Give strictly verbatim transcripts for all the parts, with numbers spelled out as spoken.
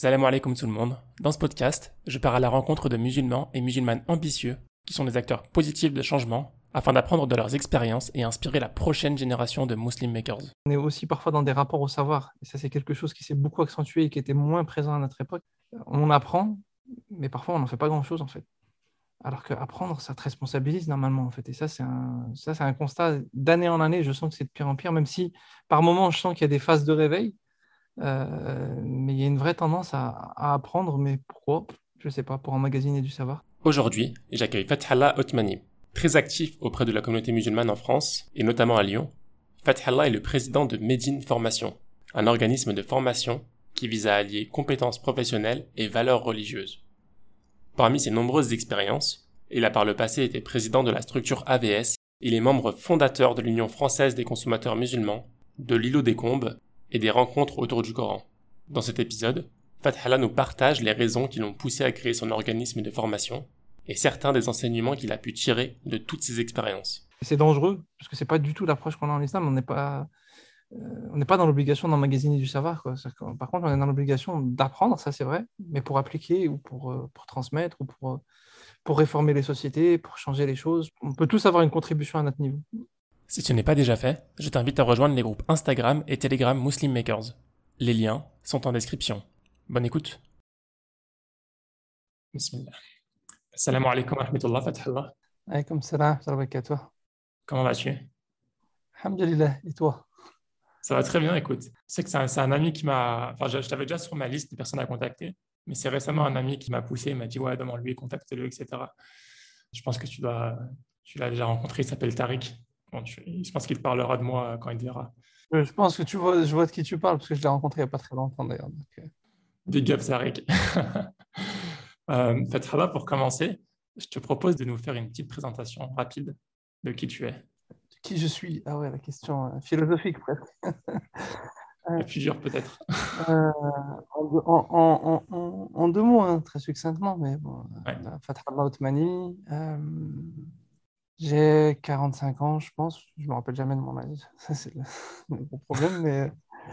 Salam alaikum tout le monde. Dans ce podcast, je pars à la rencontre de musulmans et musulmanes ambitieux qui sont des acteurs positifs de changement afin d'apprendre de leurs expériences et inspirer la prochaine génération de Muslim Makers. On est aussi parfois dans des rapports au savoir. Et ça, c'est quelque chose qui s'est beaucoup accentué et qui était moins présent à notre époque. On apprend, mais parfois on n'en fait pas grand-chose en fait. Alors qu'apprendre, ça te responsabilise normalement en fait. Et ça, c'est un, ça, c'est un constat d'année en année. Je sens que c'est de pire en pire, même si par moments, je sens qu'il y a des phases de réveil. Euh, mais il y a une vraie tendance à, à apprendre. Mais pourquoi? Je ne sais pas, pour emmagasiner du savoir. Aujourd'hui, j'accueille Fathallah Othmani. Très actif auprès de la communauté musulmane en France, et notamment à Lyon, Fathallah est le président de Medine Formation, un organisme de formation qui vise à allier compétences professionnelles et valeurs religieuses. Parmi ses nombreuses expériences, il a par le passé été président de la structure A V S, il est membre fondateur de l'Union française des consommateurs musulmans, de l'îlot des Combes et des rencontres autour du Coran. Dans cet épisode, Fathallah nous partage les raisons qui l'ont poussé à créer son organisme de formation et certains des enseignements qu'il a pu tirer de toutes ces expériences. C'est dangereux, parce que c'est pas du tout l'approche qu'on a en islam. On n'est pas, euh, on n'est pas dans l'obligation d'emmagasiner du savoir, quoi. Que, par contre, on est dans l'obligation d'apprendre, ça c'est vrai, mais pour appliquer ou pour, euh, pour transmettre ou pour, euh, pour réformer les sociétés, pour changer les choses. On peut tous avoir une contribution à notre niveau. Si ce n'est pas déjà fait, je t'invite à rejoindre les groupes Instagram et Telegram Muslim Makers. Les liens sont en description. Bonne écoute. Bismillah. Salam alaikum wa rahmatullah, Fathallah. Alaykoum salam, salam à toi. Comment vas-tu? Alhamdulillah, et toi? Ça va très bien, écoute. Je sais que c'est un, c'est un ami qui m'a... Enfin, je, je t'avais déjà sur ma liste des personnes à contacter, mais c'est récemment un ami qui m'a poussé, il m'a dit « Ouais, demande-lui, contacte-le, et cetera » Je pense que tu dois... Tu l'as déjà rencontré, il s'appelle Tariq. Bon, tu- je pense qu'il te parlera de moi quand il te verra. Euh, Je pense que tu vois, je vois de qui tu parles, parce que je l'ai rencontré il n'y a pas très longtemps d'ailleurs. donc, euh, Big up, Tariq. euh, Fathallah, pour commencer, je te propose de nous faire une petite présentation rapide de qui tu es. Qui je suis? Ah ouais, la question euh, philosophique presque. Euh, La plus dure peut-être. euh, en, deux, en, en- en- en deux mots, hein, très succinctement, mais bon, Ouais. euh, Fathallah Othmani, euh, j'ai quarante-cinq ans, je pense. Je me rappelle jamais de mon âge. Ça, c'est le, le gros problème. Mais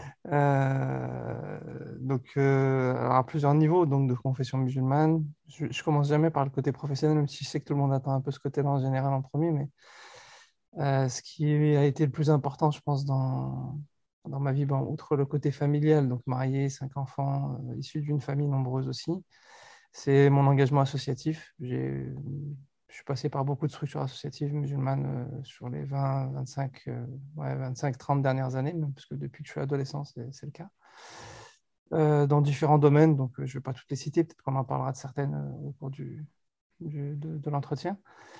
euh, donc, euh, alors à plusieurs niveaux, donc de confession musulmane. Je, je commence jamais par le côté professionnel, même si je sais que tout le monde attend un peu ce côté-là en général en premier. Mais euh, ce qui a été le plus important, je pense, dans, dans ma vie, bon, outre le côté familial, donc marié, cinq enfants, euh, issus d'une famille nombreuse aussi, c'est mon engagement associatif. J'ai, je suis passé par beaucoup de structures associatives musulmanes euh, sur les vingt, vingt-cinq, euh, ouais, vingt-cinq, trente dernières années, même, parce que depuis que je suis adolescent, c'est, c'est le cas. Euh, dans différents domaines, donc euh, je ne vais pas toutes les citer, peut-être qu'on en parlera de certaines euh, au cours du, du- de, de l'entretien.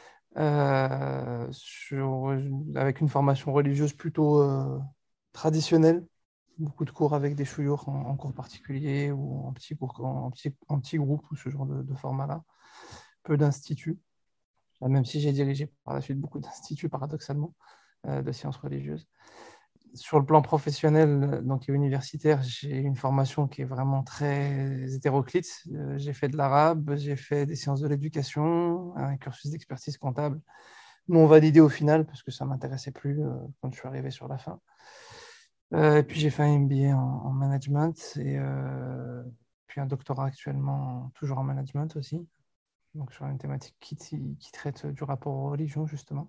Euh, sur- avec une formation religieuse plutôt euh, traditionnelle, beaucoup de cours avec des chouyours en, en cours particulier ou en petits cours, en, petit, en petits groupes ou ce genre de, de format-là. Peu d'instituts, même si j'ai dirigé par la suite beaucoup d'instituts paradoxalement euh, de sciences religieuses. Sur le plan professionnel, donc et universitaire, j'ai une formation qui est vraiment très hétéroclite. Euh, j'ai fait de l'arabe, j'ai fait des sciences de l'éducation, un cursus d'expertise comptable non validé au final parce que ça ne m'intéressait plus euh, quand je suis arrivé sur la fin. Euh, et puis j'ai fait un M B A en, en management et euh, puis un doctorat actuellement toujours en management aussi, donc sur une thématique qui, qui traite du rapport aux religions justement.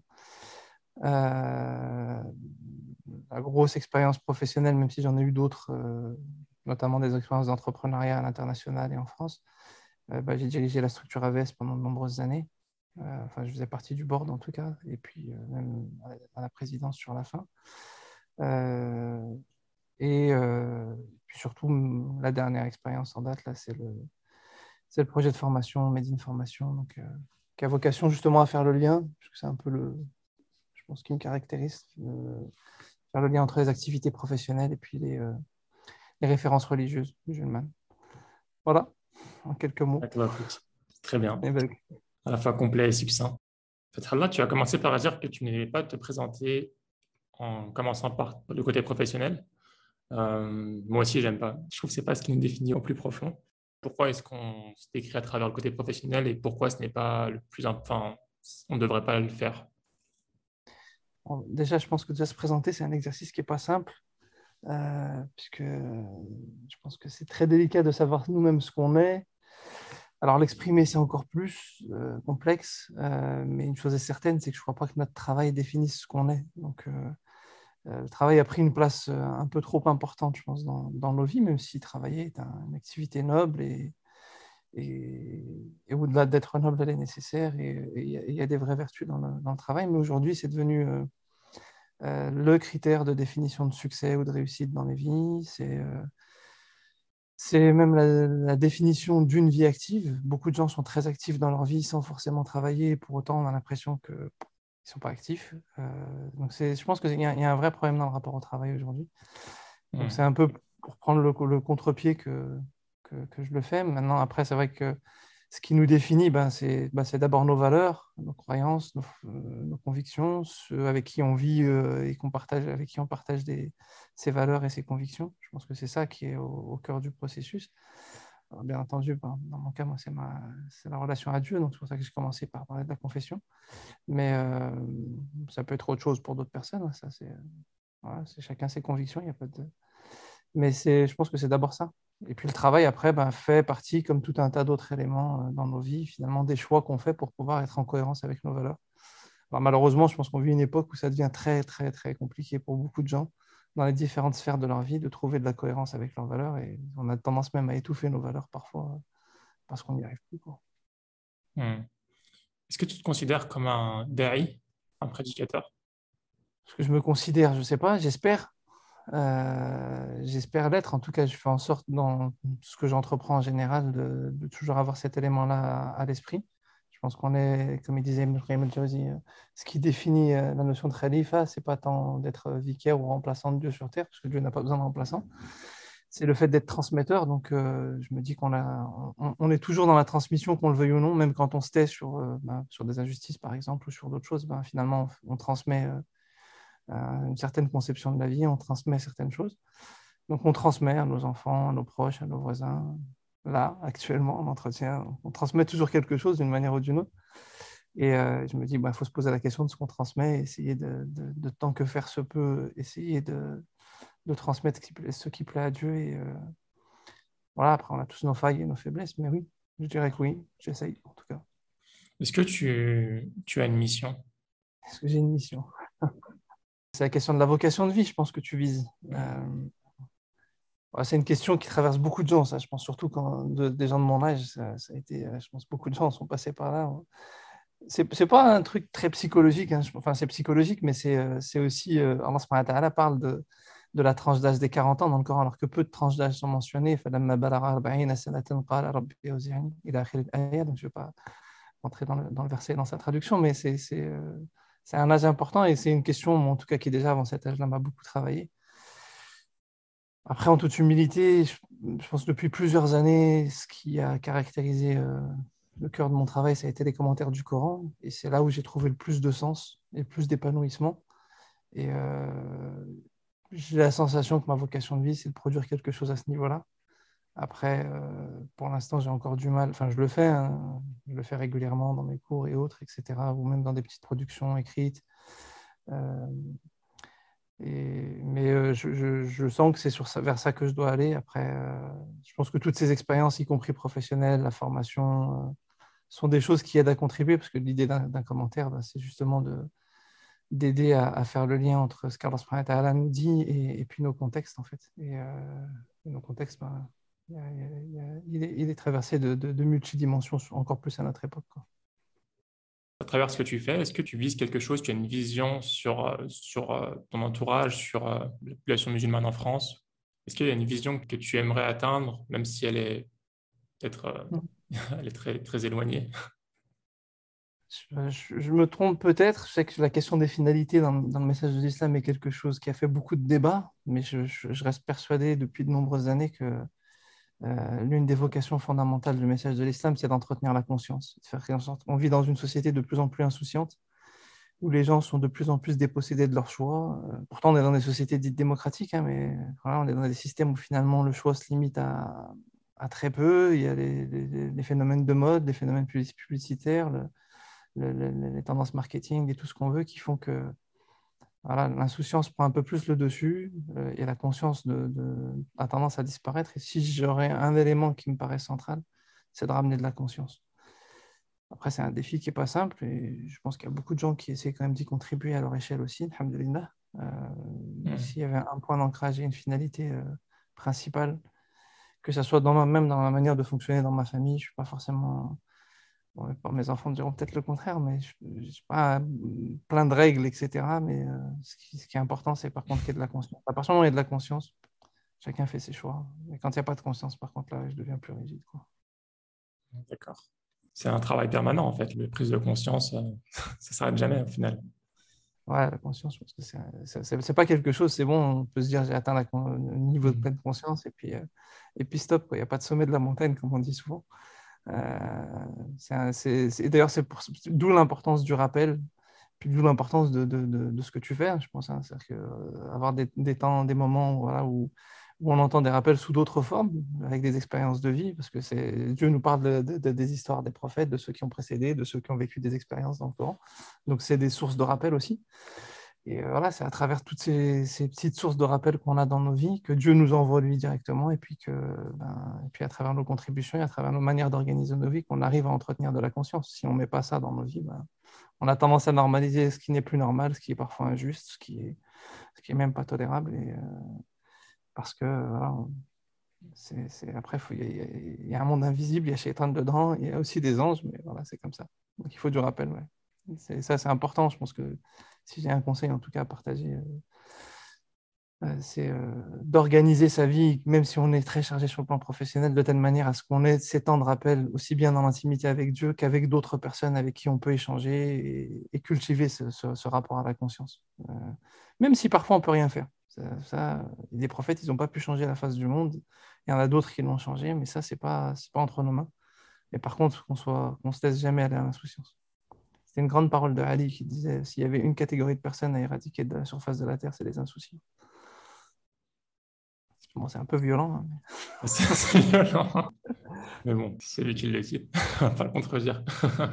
Euh, la grosse expérience professionnelle, même si j'en ai eu d'autres, euh, notamment des expériences d'entrepreneuriat à l'international et en France. Euh, bah, j'ai dirigé la structure A V S pendant de nombreuses années. Euh, enfin, je faisais partie du board en tout cas, et puis euh, même à la présidence sur la fin. Euh, et euh, puis surtout, la dernière expérience en date, là, c'est le, c'est le projet de formation Medine Formation, donc, euh, qui a vocation justement à faire le lien, parce que c'est un peu le, je pense, qui me caractérise, euh, faire le lien entre les activités professionnelles et puis les, euh, les références religieuses musulmanes. Voilà, en quelques mots. Très bien. Et ben, À la fois complet et succinct. Fathallah, tu as commencé par dire que tu n'aimais pas te présenter en commençant par le côté professionnel. Euh, moi aussi, j'aime pas. Je trouve que c'est pas ce qui nous définit au plus profond. Pourquoi est-ce qu'on se décrit à travers le côté professionnel et pourquoi ce n'est pas le plus important, on ne devrait pas le faire. bon, déjà, je pense que déjà se présenter, c'est un exercice qui n'est pas simple. euh, puisque euh, je pense que c'est très délicat de savoir nous-mêmes ce qu'on est. Alors l'exprimer, c'est encore plus euh, complexe, euh, mais une chose est certaine, c'est que je ne crois pas que notre travail définisse ce qu'on est. Donc euh, euh, le travail a pris une place euh, un peu trop importante, je pense, dans, dans nos vies, même si travailler est un- une activité noble et, et, et au-delà d'être noble, elle est nécessaire et et il y, a il y a des vraies vertus dans le, dans le travail. Mais aujourd'hui, c'est devenu euh, euh, le critère de définition de succès ou de réussite dans les vies. C'est euh, c'est même la, la définition d'une vie active. Beaucoup de gens sont très actifs dans leur vie sans forcément travailler. Pour autant, on a l'impression qu'ils ne sont pas actifs. Euh, donc c'est, je pense qu'il y, a- il y a un vrai problème dans le rapport au travail aujourd'hui. Donc c'est Hmm. un peu pour prendre le, le contre-pied que, que, que je le fais. Maintenant, après, c'est vrai que ce qui nous définit, ben, c'est ben, c'est d'abord nos valeurs, nos croyances, nos, euh, nos convictions, ceux avec qui on vit euh, et qu'on partage, avec qui on partage des, ses valeurs et ses convictions. Je pense que c'est ça qui est au, au cœur du processus. Alors, bien entendu, ben, dans mon cas, moi, c'est ma, c'est la relation à Dieu, donc c'est pour ça que j'ai commencé par parler de la confession. Mais euh, ça peut être autre chose pour d'autres personnes. Hein, ça, c'est, voilà, c'est chacun ses convictions, il n'y a pas de... Mais c'est, je pense que c'est d'abord ça. Et puis le travail, après, ben, fait partie, comme tout un tas d'autres éléments euh, dans nos vies, finalement, des choix qu'on fait pour pouvoir être en cohérence avec nos valeurs. Alors, malheureusement, je pense qu'on vit une époque où ça devient très, très, très compliqué pour beaucoup de gens, dans les différentes sphères de leur vie, de trouver de la cohérence avec leurs valeurs. Et on a tendance même à étouffer nos valeurs parfois, euh, parce qu'on n'y arrive plus, quoi. Hmm. Est-ce que tu te considères comme un da'i, un prédicateur? Parce que je me considère, je ne sais pas, j'espère, euh, j'espère l'être. En tout cas, je fais en sorte, dans ce que j'entreprends en général, de, de toujours avoir cet élément-là à, à l'esprit. Je pense qu'on est, comme il disait Ibn Qayyim al-Jawzi, euh, ce qui définit euh, la notion de khalifa, c'est pas tant d'être vicaire ou remplaçant de Dieu sur terre, parce que Dieu n'a pas besoin de remplaçant. C'est le fait d'être transmetteur. Donc, euh, je me dis qu'on a, on, on est toujours dans la transmission, qu'on le veuille ou non, même quand on se tait sur, euh, ben, sur des injustices, par exemple, ou sur d'autres choses, ben, finalement, on, on transmet euh, euh, une certaine conception de la vie, on transmet certaines choses. Donc, on transmet à nos enfants, à nos proches, à nos voisins. Là, actuellement, on entretient, on transmet toujours quelque chose d'une manière ou d'une autre. Et euh, je me dis, il bah, faut se poser la question de ce qu'on transmet, et essayer de, de, de tant que faire se peut, essayer de, de transmettre ce qui, plaît, ce qui plaît à Dieu. Et euh, voilà, après, on a tous nos failles et nos faiblesses, mais oui, je dirais que oui, j'essaye en tout cas. Est-ce que tu, tu as une mission? Est-ce que j'ai une mission? C'est la question de la vocation de vie, je pense que tu vises. Euh, ouais, c'est une question qui traverse beaucoup de gens, ça. Je pense surtout quand de- des gens de mon âge, ça, ça a été, euh, je pense, beaucoup de gens sont passés par là. C'est c'est pas un truc très psychologique, hein. Je- Enfin, c'est psychologique, mais c'est euh, c'est aussi, euh, Allah subhanahu wa ta'ala parle de, de la tranche d'âge des quarante ans dans le Coran, alors que peu de tranches d'âge sont mentionnées. فَلَمَّا بَلَغَ أَرْبَعِينَ سَنَةً قَالَ رَبِّ أَوْزِعْنِي إِلَى آخِرِ الآية. Donc, je ne vais pas rentrer dans le, dans le verset, dans sa traduction, mais c'est c'est euh, c'est un âge important et c'est une question, en tout cas, qui déjà avant cet âge-là m'a beaucoup travaillé. Après, en toute humilité, je, je pense que depuis plusieurs années, ce qui a caractérisé euh, le cœur de mon travail, ça a été les commentaires du Coran. Et c'est là où j'ai trouvé le plus de sens et le plus d'épanouissement. Et euh, j'ai la sensation que ma vocation de vie, c'est de produire quelque chose à ce niveau-là. Après, euh, pour l'instant, j'ai encore du mal. Enfin, je le fais, hein. Je le fais régulièrement dans mes cours et autres, et cetera, ou même dans des petites productions écrites. Euh, et, mais euh, je, je- je sens que c'est sur ça- vers ça que je dois aller. Après, euh, je pense que toutes ces expériences, y compris professionnelles, la formation, euh, sont des choses qui aident à contribuer, parce que l'idée d'un d'un commentaire, bah, c'est justement de, d'aider à, à faire le lien entre ce qu'Allah subhanahu wa ta'ala nous dit et, et puis nos contextes, en fait. Et, euh, et nos contextes, bah, il y a- il y a- il y a- il est, il est traversé de, de, de multidimensions, encore plus à notre époque, quoi. À travers ce que tu fais, est-ce que tu vises quelque chose, tu as une vision sur, euh, sur euh, ton entourage, sur euh, la population musulmane en France? Est-ce qu'il y a une vision que tu aimerais atteindre, même si elle est peut-être euh, elle est très, très éloignée? Je, je- je me trompe peut-être. Je sais que la question des finalités dans, dans le message de l'islam est quelque chose qui a fait beaucoup de débats, mais je, je- je reste persuadé depuis de nombreuses années que euh, l'une des vocations fondamentales du message de l'islam, c'est d'entretenir la conscience, de faire en sorte qu'on vit dans une société de plus en plus insouciante, où les gens sont de plus en plus dépossédés de leurs choix. Euh, pourtant, on est dans des sociétés dites démocratiques, hein, mais voilà, on est dans des systèmes où finalement le choix se limite à, à très peu. Il y a les, les- les phénomènes de mode, les phénomènes publici- publicitaires, le- le- le- les tendances marketing et tout ce qu'on veut qui font que Voilà, l'insouciance prend un peu plus le dessus euh, et la conscience de, de- a tendance à disparaître. Et si j'aurais un élément qui me paraît central, c'est de ramener de la conscience. Après, c'est un défi qui n'est pas simple et je pense qu'il y a beaucoup de gens qui essaient quand même d'y contribuer à leur échelle aussi, alhamdoulilah. Euh, Mhm. S'il y avait un point d'ancrage et une finalité euh, principale, que ce soit dans ma- même dans la manière de fonctionner dans ma famille, je ne suis pas forcément. Bon, mes enfants diront peut-être le contraire, mais je n'ai pas euh, plein de règles, et cetera. Mais euh, ce qui, ce qui est important, c'est par contre qu'il y ait de la conscience. À partir du moment où il y a de la conscience, chacun fait ses choix. Et quand il n'y a pas de conscience, par contre, là, je deviens plus rigide, quoi. D'accord. C'est un travail permanent, en fait. Le prise de conscience, euh, ça s'arrête jamais, au final. Ouais, la conscience, je pense que c'est c'est- c'est- c'est pas quelque chose, c'est bon, on peut se dire j'ai atteint la con- le niveau de Mhm. pleine conscience et puis, euh, et puis stop, quoi. Il n'y a pas de sommet de la montagne, comme on dit souvent. Euh, c'est un- c'est- c'est- D'ailleurs, c'est pour d'où l'importance du rappel, puis d'où l'importance de, de, de, de ce que tu fais, hein, je pense. Hein. C'est-à-dire que, euh, avoir des, des temps, des moments voilà, où, où on entend des rappels sous d'autres formes, avec des expériences de vie, parce que c'est Dieu nous parle de- de- de- des histoires des prophètes, de ceux qui ont précédé, de ceux qui ont vécu des expériences dans le Coran. Donc, c'est des sources de rappel aussi. Et euh, voilà, c'est à travers toutes ces, ces petites sources de rappel qu'on a dans nos vies que Dieu nous envoie lui directement, et puis, que, ben, et puis à travers nos contributions et à travers nos manières d'organiser nos vies, qu'on arrive à entretenir de la conscience. Si on ne met pas ça dans nos vies, ben, on a tendance à normaliser ce qui n'est plus normal, ce qui est parfois injuste, ce qui est, ce qui est même pas tolérable. Et, euh, parce que voilà, on- c'est, c'est- après, faut- il y, a il y a un monde invisible, il y a Shaitan dedans, il y a aussi des anges, mais voilà, c'est comme ça. Donc il faut du rappel, ouais. C'est, ça, c'est important. Je pense que si j'ai un conseil en tout cas à partager, euh, euh, c'est euh, d'organiser sa vie, même si on est très chargé sur le plan professionnel, de telle manière à ce qu'on ait ces temps de rappel aussi bien dans l'intimité avec Dieu qu'avec d'autres personnes avec qui on peut échanger et, et cultiver ce, ce- ce rapport à la conscience. Euh, même si parfois on peut rien faire. Ça, ça, les prophètes, ils n'ont pas pu changer la face du monde. Il y en a d'autres qui l'ont changé, mais ça, c'est pas, c'est pas entre nos mains. Mais par contre, qu'on soit, qu'on se laisse jamais aller à l'insouciance. C'était une grande parole de Ali qui disait, s'il y avait une catégorie de personnes à éradiquer de la surface de la Terre, c'est les insouciants. Bon, c'est un peu violent, hein, C'est c'est violent. Mais bon, c'est lui qui le dit. On va pas le contredire.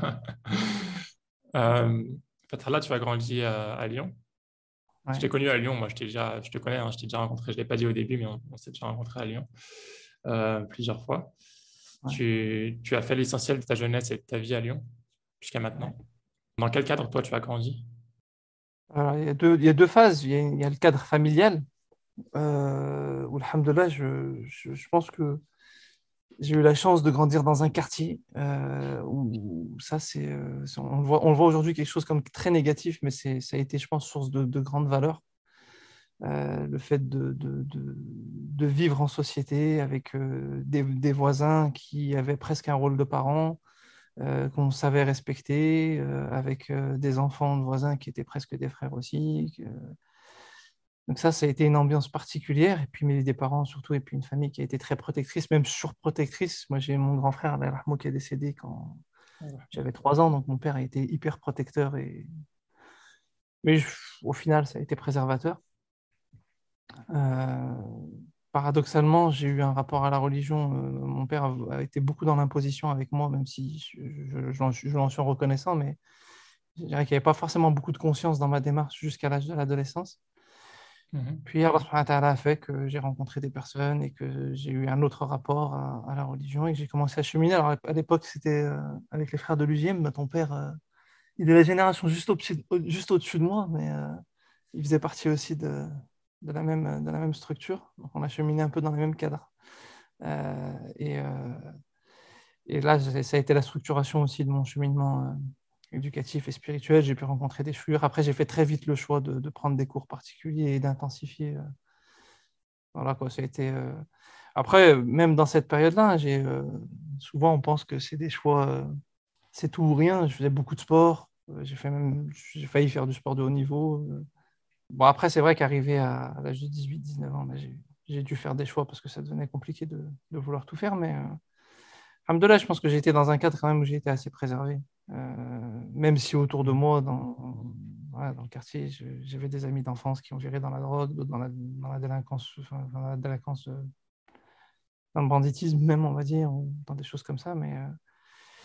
Euh, Fatallah, tu as grandi euh, à Lyon. mais Je ouais. t'ai connu à Lyon, moi je t'ai déjà, je te connais, hein, je t'ai déjà rencontré, je ne l'ai pas dit au début, mais on, on s'est déjà rencontré à Lyon euh, plusieurs fois. Ouais, Tu, tu as fait l'essentiel de ta jeunesse et de ta vie à Lyon jusqu'à ouais. maintenant. Dans quel cadre toi tu as grandi? Alors, il y a deux, il y a deux phases. Il y a, il y a le cadre familial, euh, où, alhamdoulilah, je, je, je pense que j'ai eu la chance de grandir dans un quartier euh, où ça, c'est, euh, c'est- on le voit, on le voit aujourd'hui quelque chose comme très négatif, mais c'est, ça a été, je pense, source de, de grandes valeurs. Euh, le fait de, de, de, de vivre en société avec euh, des, des voisins qui avaient presque un rôle de parents, euh, qu'on savait respecter, euh, avec euh, des enfants de voisins qui étaient presque des frères aussi. que- Donc ça, ça a été une ambiance particulière. Et puis mes des parents surtout, et puis une famille qui a été très protectrice, même surprotectrice. Moi, j'ai mon grand frère, Allah yarhamou, qui est décédé quand j'avais trois ans, donc mon père a été hyper protecteur. Et... Mais je- au final, ça a été préservateur. Euh, Paradoxalement, j'ai eu un rapport à la religion. euh, mon père a, a été beaucoup dans l'imposition avec moi, même si je, je, je l'en suis je l'en suis reconnaissant, mais je dirais qu'il n'y avait pas forcément beaucoup de conscience dans ma démarche jusqu'à l'âge de l'adolescence. Mhm. Puis Allah subhanahu wa ta'ala a fait que j'ai rencontré des personnes et que j'ai eu un autre rapport à, à la religion et que j'ai commencé à cheminer. Alors à l'époque, c'était euh, avec les frères de l'U G M. Ton père, euh, il est la génération juste au-dessus au, juste au-dessus de moi, mais euh, il faisait partie aussi de, de la même, de la même structure. Donc on a cheminé un peu dans les mêmes cadres. Euh, et, euh, et là, ça a été la structuration aussi de mon cheminement euh, éducatif et spirituel. J'ai pu rencontrer des figures. Après, j'ai fait très vite le choix de, de prendre des cours particuliers et d'intensifier. Euh, voilà quoi, ça a été. Euh... Après, même dans cette période-là, j'ai euh, souvent on pense que c'est des choix, euh, c'est tout ou rien. Je faisais beaucoup de sport. Euh, j'ai fait même, j'ai failli faire du sport de haut niveau. Euh, Bon, après, c'est vrai qu'arrivé à, à l'âge de dix-huit dix-neuf ans, bah, j'ai j'ai dû faire des choix parce que ça devenait compliqué de, de vouloir tout faire. Mais euh, alhamdoulilah, je pense que j'ai été dans un cadre quand même où j'ai été assez préservé. Euh, même si autour de moi, dans, voilà, dans le quartier, je- j'avais des amis d'enfance qui ont viré dans la drogue, d'autres dans la, dans la délinquance, enfin, dans la délinquance, euh, dans le banditisme même, on va dire, ou dans des choses comme ça. Mais euh,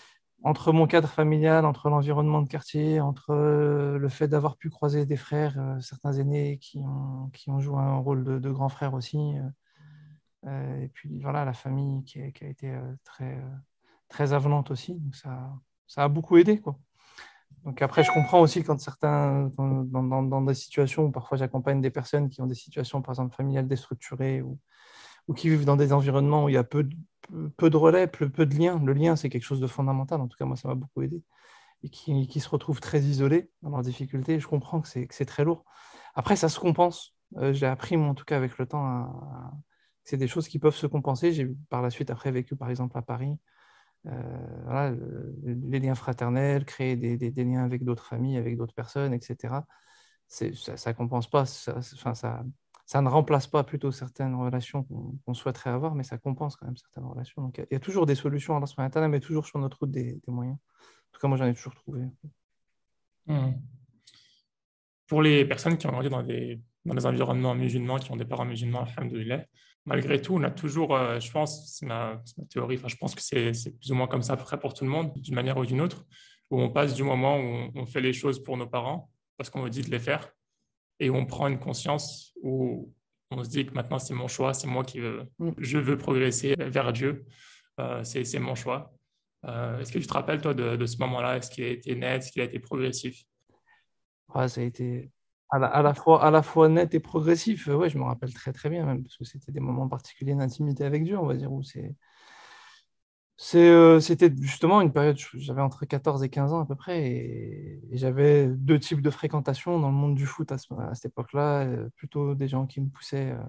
entre mon cadre familial, entre l'environnement de quartier, entre euh, le fait d'avoir pu croiser des frères, euh, certains aînés qui ont, qui ont joué un rôle de, de grand frère aussi, euh, euh, et puis voilà, la famille qui a, qui a été euh, très, euh, très avenante aussi. Donc ça, ça a beaucoup aidé, quoi. Donc après, je comprends aussi quand certains, dans, dans- dans- dans des situations où parfois j'accompagne des personnes qui ont des situations, par exemple, familiales déstructurées ou, ou qui vivent dans des environnements où il y a peu de, peu, peu de relais, peu, peu de liens. Le lien, c'est quelque chose de fondamental. En tout cas, moi, ça m'a beaucoup aidé. Et qui, qui se retrouvent très isolés dans leurs difficultés. Je comprends que c'est, que c'est très lourd. Après, ça se compense. Euh, j'ai appris, moi, en tout cas, avec le temps, à- à- que c'est des choses qui peuvent se compenser. J'ai par la suite, après, vécu, par exemple, à Paris. Euh, voilà, le- les liens fraternels, créer des, des- des liens avec d'autres familles, avec d'autres personnes, et cetera. C'est, ça ne compense pas, ça, enfin, ça, ça ne remplace pas plutôt certaines relations qu'on qu'on souhaiterait avoir, mais ça compense quand même certaines relations. Donc il y, a il y a toujours des solutions à ce mais toujours sur notre route des, des moyens. En tout cas, moi, j'en ai toujours trouvé. Mhm. Pour les personnes qui ont grandi dans des, dans des environnements musulmans, qui ont des parents musulmans, alhamdoulilah, malgré tout, on a toujours, euh, je pense, c'est ma, c'est ma théorie, enfin, je pense que c'est c'est plus ou moins comme ça à peu près pour tout le monde, d'une manière ou d'une autre, où on passe du moment où on, on fait les choses pour nos parents, parce qu'on nous dit de les faire, et où on prend une conscience, où on se dit que maintenant c'est mon choix, c'est moi qui veux, Mm. je veux progresser vers Dieu, euh, c'est c'est mon choix. Euh, est-ce que tu te rappelles, toi, de, de ce moment-là? Est-ce qu'il a été net? Est-ce qu'il a été progressif? Ouais, ça a été à la, à la fois, à la fois net et progressif. Euh, Ouais, je me rappelle très très bien même, parce que c'était des moments particuliers d'intimité avec Dieu, on va dire, où c'est, c'est, euh, c'était justement une période, j'avais entre quatorze et quinze ans à peu près, et, et j'avais deux types de fréquentation dans le monde du foot à, ce- à cette époque-là, euh, plutôt des gens qui me poussaient euh,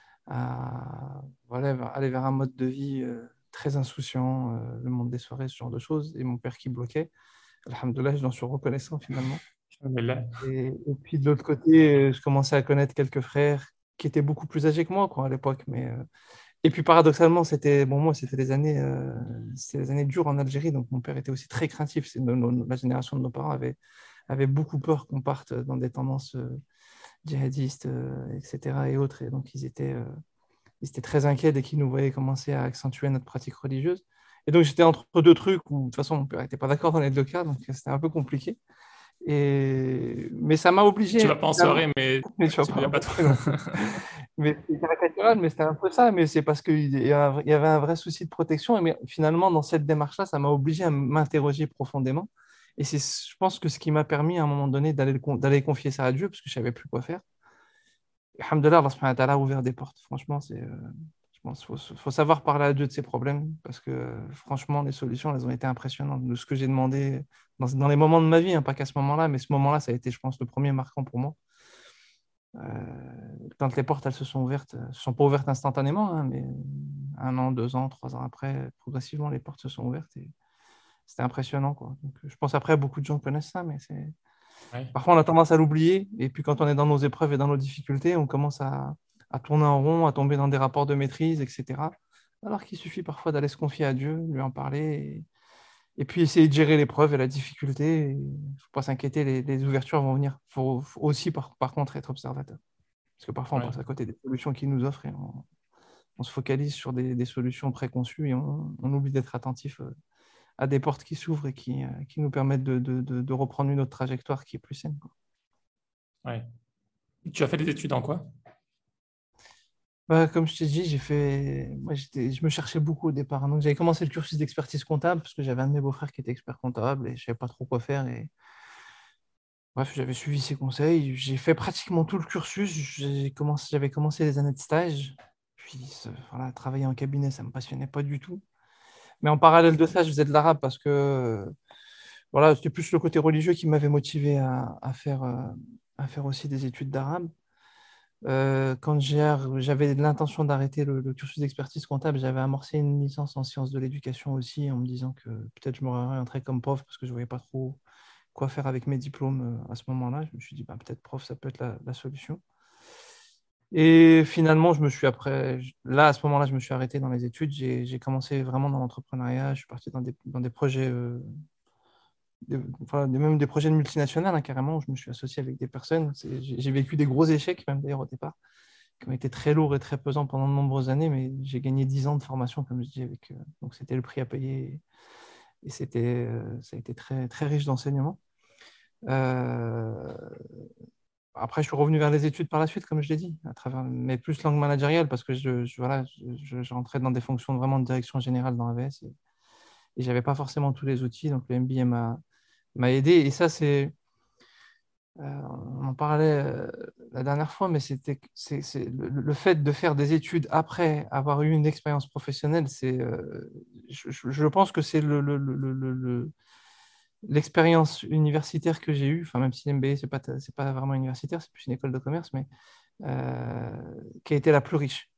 à voilà, vers- aller vers un mode de vie euh, très insouciant, euh, le monde des soirées, ce genre de choses, et mon père qui bloquait. Alhamdoulilah, je l'en suis reconnaissant finalement. Alhamdoulilah. Et, et puis de l'autre côté, euh, je commençais à connaître quelques frères qui étaient beaucoup plus âgés que moi, quoi, à l'époque. Mais euh, et puis paradoxalement, c'était bon, moi, c'était des années, euh, c'était des années dures en Algérie, donc mon père était aussi très craintif. C'est nos- nos- la génération de nos parents avait avait beaucoup peur qu'on parte dans des tendances euh, djihadistes, euh, et cetera et autres. Et donc ils étaient euh, ils étaient très inquiets dès qu'ils nous voyaient commencer à accentuer notre pratique religieuse. Et donc j'étais entre deux trucs où de toute façon mon père n'était pas d'accord dans les deux cas, donc c'était un peu compliqué. Et... Mais ça m'a Tu obligé, vas pas en finalement, soirée, mais mais tu vas tu pas viens pas trop. aborder non plus. Mais c'est caricatural, mais c'était un peu ça. Mais c'est parce qu'il y a un vrai- il y avait un vrai souci de protection. Et mais finalement, dans cette démarche-là, ça m'a obligé à m'interroger profondément. Et c'est, je pense que ce qui m'a permis à un moment donné d'aller le con- d'aller confier ça à Dieu, parce que je savais plus quoi faire. Et alhamdoulilah, Allah subhanahu wa ta'ala a ouvert des portes. Franchement, c'est, euh, je pense qu'il faut, faut savoir parler à Dieu de ses problèmes, parce que euh, franchement, les solutions, elles ont été impressionnantes. De ce que j'ai demandé dans, dans les moments de ma vie, hein, pas qu'à ce moment-là, mais ce moment-là, ça a été, je pense, le premier marquant pour moi. Euh, quand les portes elles se sont ouvertes, elles ne se sont pas ouvertes instantanément, hein, mais un an, deux ans, trois ans après, progressivement, les portes se sont ouvertes et c'était impressionnant, quoi. Donc, je pense après, beaucoup de gens connaissent ça, mais c'est... Ouais, parfois on a tendance à l'oublier. Et puis quand on est dans nos épreuves et dans nos difficultés, on commence à, à tourner en rond, à tomber dans des rapports de maîtrise, et cetera. Alors qu'il suffit parfois d'aller se confier à Dieu, lui en parler, et, et puis essayer de gérer l'épreuve et la difficulté. Il ne faut pas s'inquiéter, les, les ouvertures vont venir. Il faut, faut aussi, par, par contre, être observateur. Parce que parfois, on ouais, passe à côté des solutions qu'ils nous offrent et on, on se focalise sur des, des solutions préconçues et on, on oublie d'être attentif euh, à des portes qui s'ouvrent et qui, euh, qui nous permettent de, de, de, de reprendre une autre trajectoire qui est plus saine, quoi. ouais. Tu as fait des études en quoi? Bah, comme je t'ai dit, j'ai fait... Moi, j'étais... je me cherchais beaucoup au départ, hein. Donc, j'avais commencé le cursus d'expertise comptable parce que j'avais un de mes beaux-frères qui était expert comptable et je savais pas trop quoi faire. Et... Bref, j'avais suivi ses conseils. J'ai fait pratiquement tout le cursus. J'ai commencé... J'avais commencé les années de stage. Puis, ce- voilà, travailler en cabinet, ça me passionnait pas du tout. Mais en parallèle de ça, je faisais de l'arabe parce que euh, voilà, c'était plus le côté religieux qui m'avait motivé à, à faire, euh, à faire aussi des études d'arabe. Euh, quand j'ai- j'avais l'intention d'arrêter le, le cursus d'expertise comptable, j'avais amorcé une licence en sciences de l'éducation aussi en me disant que peut-être je m'aurais orienté comme prof parce que je ne voyais pas trop quoi faire avec mes diplômes euh, à ce moment-là. Je me suis dit, bah, peut-être prof, ça peut être la, la solution. Et finalement, je me suis après, là, à ce moment-là, je me suis arrêté dans les études. J'ai j'ai commencé vraiment dans l'entrepreneuriat. Je suis parti dans des, dans des projets, euh, des- enfin, des- même des projets de multinationales, hein, carrément, où je me suis associé avec des personnes. C'est- J'ai j'ai vécu des gros échecs, même d'ailleurs, au départ, qui ont été très lourds et très pesants pendant de nombreuses années, mais j'ai gagné dix ans de formation, comme je dis, avec, euh, donc c'était le prix à payer. et c'était, euh, ça a été très, très riche d'enseignements. Euh, Après, je suis revenu vers les études par la suite, comme je l'ai dit, à travers, mais plus langue managériale, parce que je, je, voilà, je, je, je rentrais dans des fonctions vraiment de direction générale dans A W S, et, et j'avais pas forcément tous les outils, donc le M B A m'a m'a aidé. Et ça, c'est, euh, on en parlait euh, la dernière fois, mais c'était, c'est, c'est le, le fait de faire des études après avoir eu une expérience professionnelle, c'est, euh, je, je- je pense que c'est le, le, le, le, le- l'expérience universitaire que j'ai eue, enfin même si l'M B A, c'est pas, c'est pas vraiment universitaire, c'est plus une école de commerce, mais euh, qui a été la plus riche.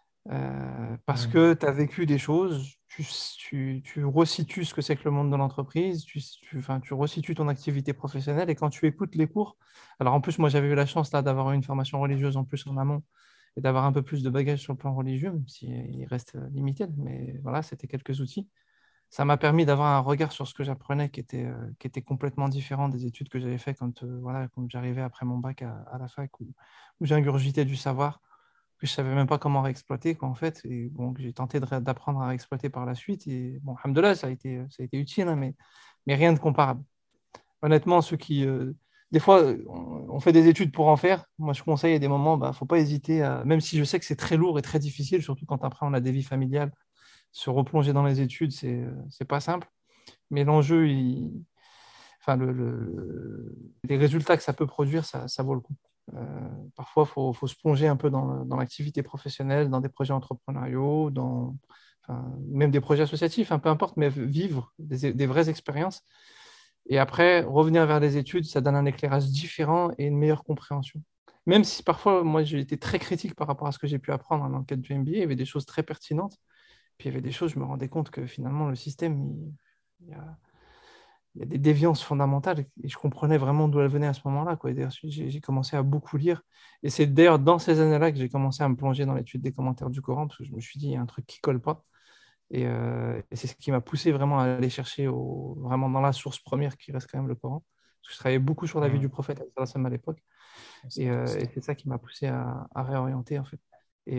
Euh, parce Mhm. que tu as vécu des choses, tu, tu, tu resitues ce que c'est que le monde de l'entreprise, tu, tu, enfin, tu resitues ton activité professionnelle, et quand tu écoutes les cours, alors en plus moi j'avais eu la chance là d'avoir une formation religieuse en plus en amont et d'avoir un peu plus de bagages sur le plan religieux, même s'il reste limité, mais voilà, c'était quelques outils. Ça m'a permis d'avoir un regard sur ce que j'apprenais qui était, euh, qui était complètement différent des études que j'avais fait quand, euh, voilà, quand j'arrivais après mon bac à, à la fac, où, où j'ai ingurgité du savoir que je savais même pas comment réexploiter, quoi, en fait, et bon, que j'ai tenté de ré- d'apprendre à réexploiter par la suite, et bon, alhamdoulilah, ça a été, ça a été utile, hein, mais, mais rien de comparable. Honnêtement, ceux qui, euh, des fois, euh, on, on fait des études pour en faire. Moi, je conseille à des moments, bah, faut pas hésiter à, même si je sais que c'est très lourd et très difficile, surtout quand après on a des vies familiales, se replonger dans les études, c'est, euh, c'est pas simple. Mais l'enjeu, il- enfin, le, le- les résultats que ça peut produire, ça, ça vaut le coup. Euh, Parfois, il faut, faut se plonger un peu dans, dans l'activité professionnelle, dans des projets entrepreneuriaux, dans, enfin, même des projets associatifs, hein, peu importe, mais vivre des, des vraies expériences. Et après, revenir vers les études, ça donne un éclairage différent et une meilleure compréhension. Même si parfois, moi, j'ai été très critique par rapport à ce que j'ai pu apprendre dans le cadre du M B A, il y avait des choses très pertinentes. Puis il y avait des choses, je me rendais compte que finalement, le système, il, il y a, il y a des déviances fondamentales, et je comprenais vraiment d'où elles venaient à ce moment-là, quoi. Et d'ailleurs, j'ai j'ai commencé à beaucoup lire. Et c'est d'ailleurs dans ces années-là que j'ai commencé à me plonger dans l'étude des commentaires du Coran, parce que je me suis dit, il y a un truc qui colle pas. Et, euh, et c'est ce qui m'a poussé vraiment à aller chercher au, vraiment dans la source première qui reste quand même le Coran. Parce que je travaillais beaucoup sur la vie du Mhm. prophète à l'époque. C'est Et, euh, et intéressant. c'est ça qui m'a poussé à, à réorienter, en fait. Et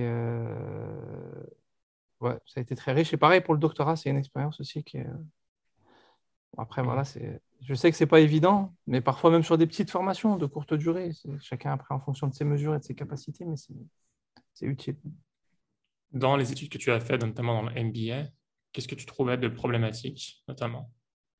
euh, ouais, ça a été très riche. Et pareil pour le doctorat, c'est une expérience aussi qui est, bon, après, voilà, Mhm. c'est... je sais que c'est pas évident, mais parfois même sur des petites formations de courte durée, c'est chacun après en fonction de ses mesures et de ses capacités, mais c'est c'est utile. Dans les études que tu as faites, notamment dans le M B A, qu'est-ce que tu trouvais de problématique, notamment?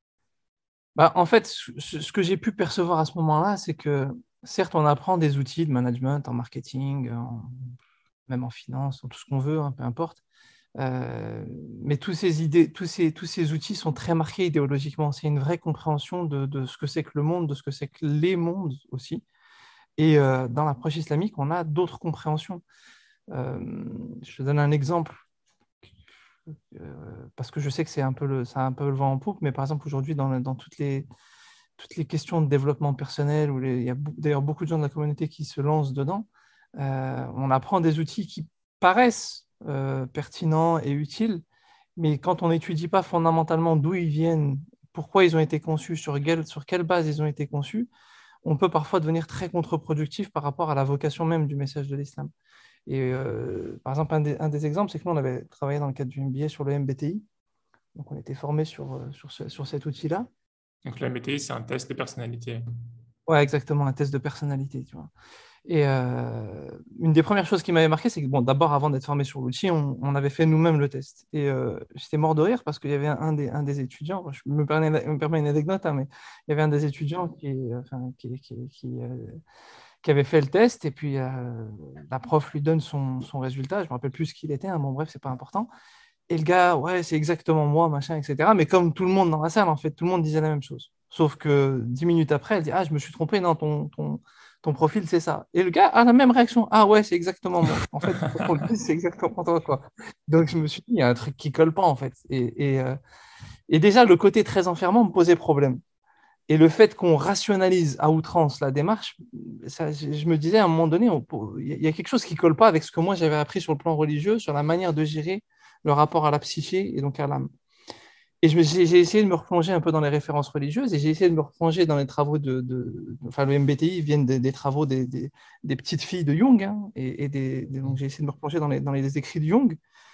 Bah, en fait, ce, ce que j'ai pu percevoir à ce moment-là, c'est que certes, on apprend des outils de management en marketing, en- même en finance, en tout ce qu'on veut, hein, peu importe. Euh, mais tous ces idées, tous ces, tous ces outils sont très marqués idéologiquement. C'est une vraie compréhension de, de ce que c'est que le monde, de ce que c'est que les mondes aussi. Et euh, dans l'approche islamique, on a d'autres compréhensions. Euh, je te donne un exemple, euh, parce que je sais que c'est un peu le, ça a un peu le vent en poupe, mais par exemple aujourd'hui, dans, dans toutes les, toutes les questions de développement personnel, où les- il y a bou- d'ailleurs beaucoup de gens de la communauté qui se lancent dedans, euh, on apprend des outils qui paraissent euh, pertinents et utiles, mais quand on n'étudie pas fondamentalement d'où ils viennent, pourquoi ils ont été conçus, sur quelle, sur quelle base ils ont été conçus, on peut parfois devenir très contre-productif par rapport à la vocation même du message de l'islam. Et euh, par exemple, un des, un des exemples, c'est que nous, on avait travaillé dans le cadre du M B A sur le M B T I. Donc, on était formé sur, euh, sur, ce- sur cet outil-là. Donc le M B T I, c'est un test de personnalité. Ouais, exactement, un test de personnalité, tu vois. Et euh, une des premières choses qui m'avait marqué, c'est que, bon, d'abord, avant d'être formé sur l'outil, on, on avait fait nous-mêmes le test. Et euh, j'étais mort de rire parce qu'il y avait un, des, un des étudiants, je me permets, me permets une anecdote, hein, mais il y avait un des étudiants qui, enfin, qui, qui, qui, euh, qui avait fait le test, et puis euh, la prof lui donne son, son résultat. Je ne me rappelle plus ce qu'il était, hein, bon, bref, c'est pas important. Et le gars, ouais, c'est exactement moi, machin, et cetera. Mais comme tout le monde dans la salle, en fait, tout le monde disait la même chose. Sauf que dix minutes après, elle dit, ah, je me suis trompé, non, ton, ton, ton profil, c'est ça. Et le gars a la même réaction. Ah ouais, c'est exactement moi. En fait, ton profil, c'est exactement toi, quoi. Donc, je me suis dit, il y a un truc qui colle pas, en fait. Et, et, euh, et déjà, le côté très enfermant me posait problème. Et le fait qu'on rationalise à outrance la démarche, ça, je, je me disais à un moment donné, on peut- il y a quelque chose qui colle pas avec ce que moi j'avais appris sur le plan religieux, sur la manière de gérer le rapport à la psyché et donc à l'âme. Et je me- j'ai j'ai essayé de me replonger un peu dans les références religieuses, et j'ai essayé de me replonger dans les travaux de, de- enfin le M B T I viennent des, des travaux des, des- des petites filles de Jung, hein, et, et des, des- donc j'ai essayé de me replonger dans les, dans les écrits de Jung.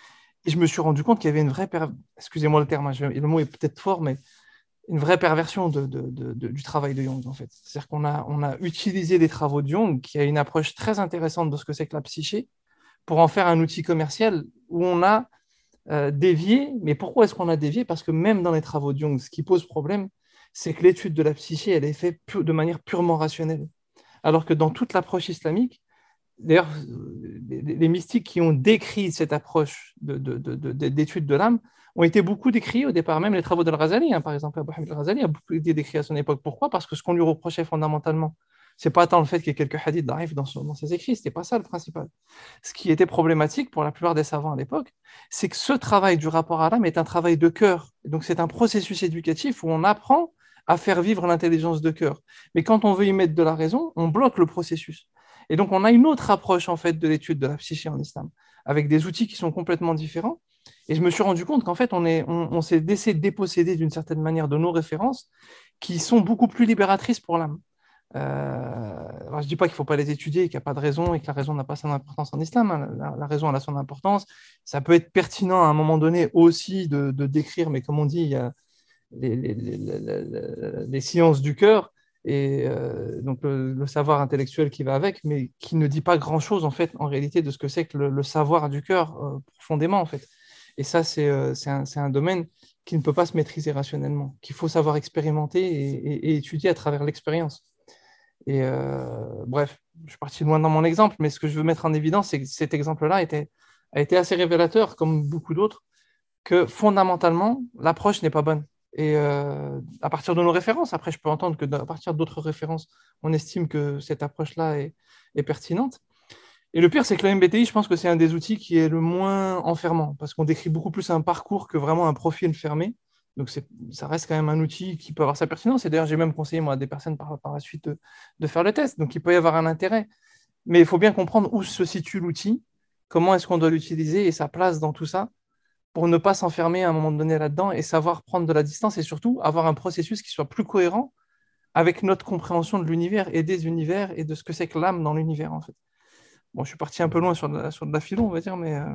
Et je me suis rendu compte qu'il y avait une vraie, per... excusez-moi le terme, hein, je- le mot est peut-être fort, mais une vraie perversion de, de- de- de- du travail de Jung, en fait. C'est-à-dire qu'on a, on a utilisé les travaux de Jung, qui a une approche très intéressante de ce que c'est que la psyché, pour en faire un outil commercial où on a euh, dévié. Mais pourquoi est-ce qu'on a dévié? Parce que même dans les travaux de Jung, ce qui pose problème, c'est que l'étude de la psyché, elle est faite pu- de manière purement rationnelle. Alors que dans toute l'approche islamique, d'ailleurs, les, les mystiques qui ont décrit cette approche de, de, de, de, d'étude de l'âme ont été beaucoup décrits au départ, même les travaux d'Al-Ghazali, hein, par exemple, Abu Hamid Al-Ghazali a beaucoup été décrit à son époque. Pourquoi? Parce que ce qu'on lui reprochait fondamentalement, c'est pas tant le fait qu'il y ait quelques hadiths d'arif dans, son, dans ses écrits, c'était pas ça le principal. Ce qui était problématique pour la plupart des savants à l'époque, c'est que ce travail du rapport à l'âme est un travail de cœur. Donc c'est un processus éducatif où on apprend à faire vivre l'intelligence de cœur. Mais quand on veut y mettre de la raison, on bloque le processus. Et donc, on a une autre approche en fait de l'étude de la psyché en islam, avec des outils qui sont complètement différents. Et je me suis rendu compte qu'en fait, on, est, on, on s'est laissé déposséder d'une certaine manière de nos références qui sont beaucoup plus libératrices pour l'âme. Euh, alors, je ne dis pas qu'il ne faut pas les étudier, qu'il n'y a pas de raison et que la raison n'a pas son importance en islam, hein. La, la raison elle a son importance. Ça peut être pertinent à un moment donné aussi de, de décrire, mais comme on dit, il y a les, les, les, les, les sciences du cœur et euh, donc le, le, savoir intellectuel qui va avec, mais qui ne dit pas grand-chose en fait en réalité de ce que c'est que le, le savoir du cœur euh, profondément en fait. Et ça, c'est euh, c'est un, un, domaine qui ne peut pas se maîtriser rationnellement, qu'il faut savoir expérimenter et, et, et étudier à travers l'expérience. Et euh, bref, je suis parti loin dans mon exemple, mais ce que je veux mettre en évidence, c'est que cet exemple-là était, a été assez révélateur, comme beaucoup d'autres, que fondamentalement, l'approche n'est pas bonne. Et euh, à partir de nos références, après, je peux entendre que à partir d'autres références, on estime que cette approche-là est, est pertinente. Et le pire, c'est que la M B T I, je pense que c'est un des outils qui est le moins enfermant, parce qu'on décrit beaucoup plus un parcours que vraiment un profil fermé. Donc, c'est, ça reste quand même un outil qui peut avoir sa pertinence. Et d'ailleurs, j'ai même conseillé, moi, à des personnes par, par la suite de, de faire le test. Donc, il peut y avoir un intérêt. Mais il faut bien comprendre où se situe l'outil, comment est-ce qu'on doit l'utiliser et sa place dans tout ça pour ne pas s'enfermer à un moment donné là-dedans et savoir prendre de la distance et surtout avoir un processus qui soit plus cohérent avec notre compréhension de l'univers et des univers et de ce que c'est que l'âme dans l'univers, en fait. Bon, je suis parti un peu loin sur de la, sur de la philo, on va dire, mais euh,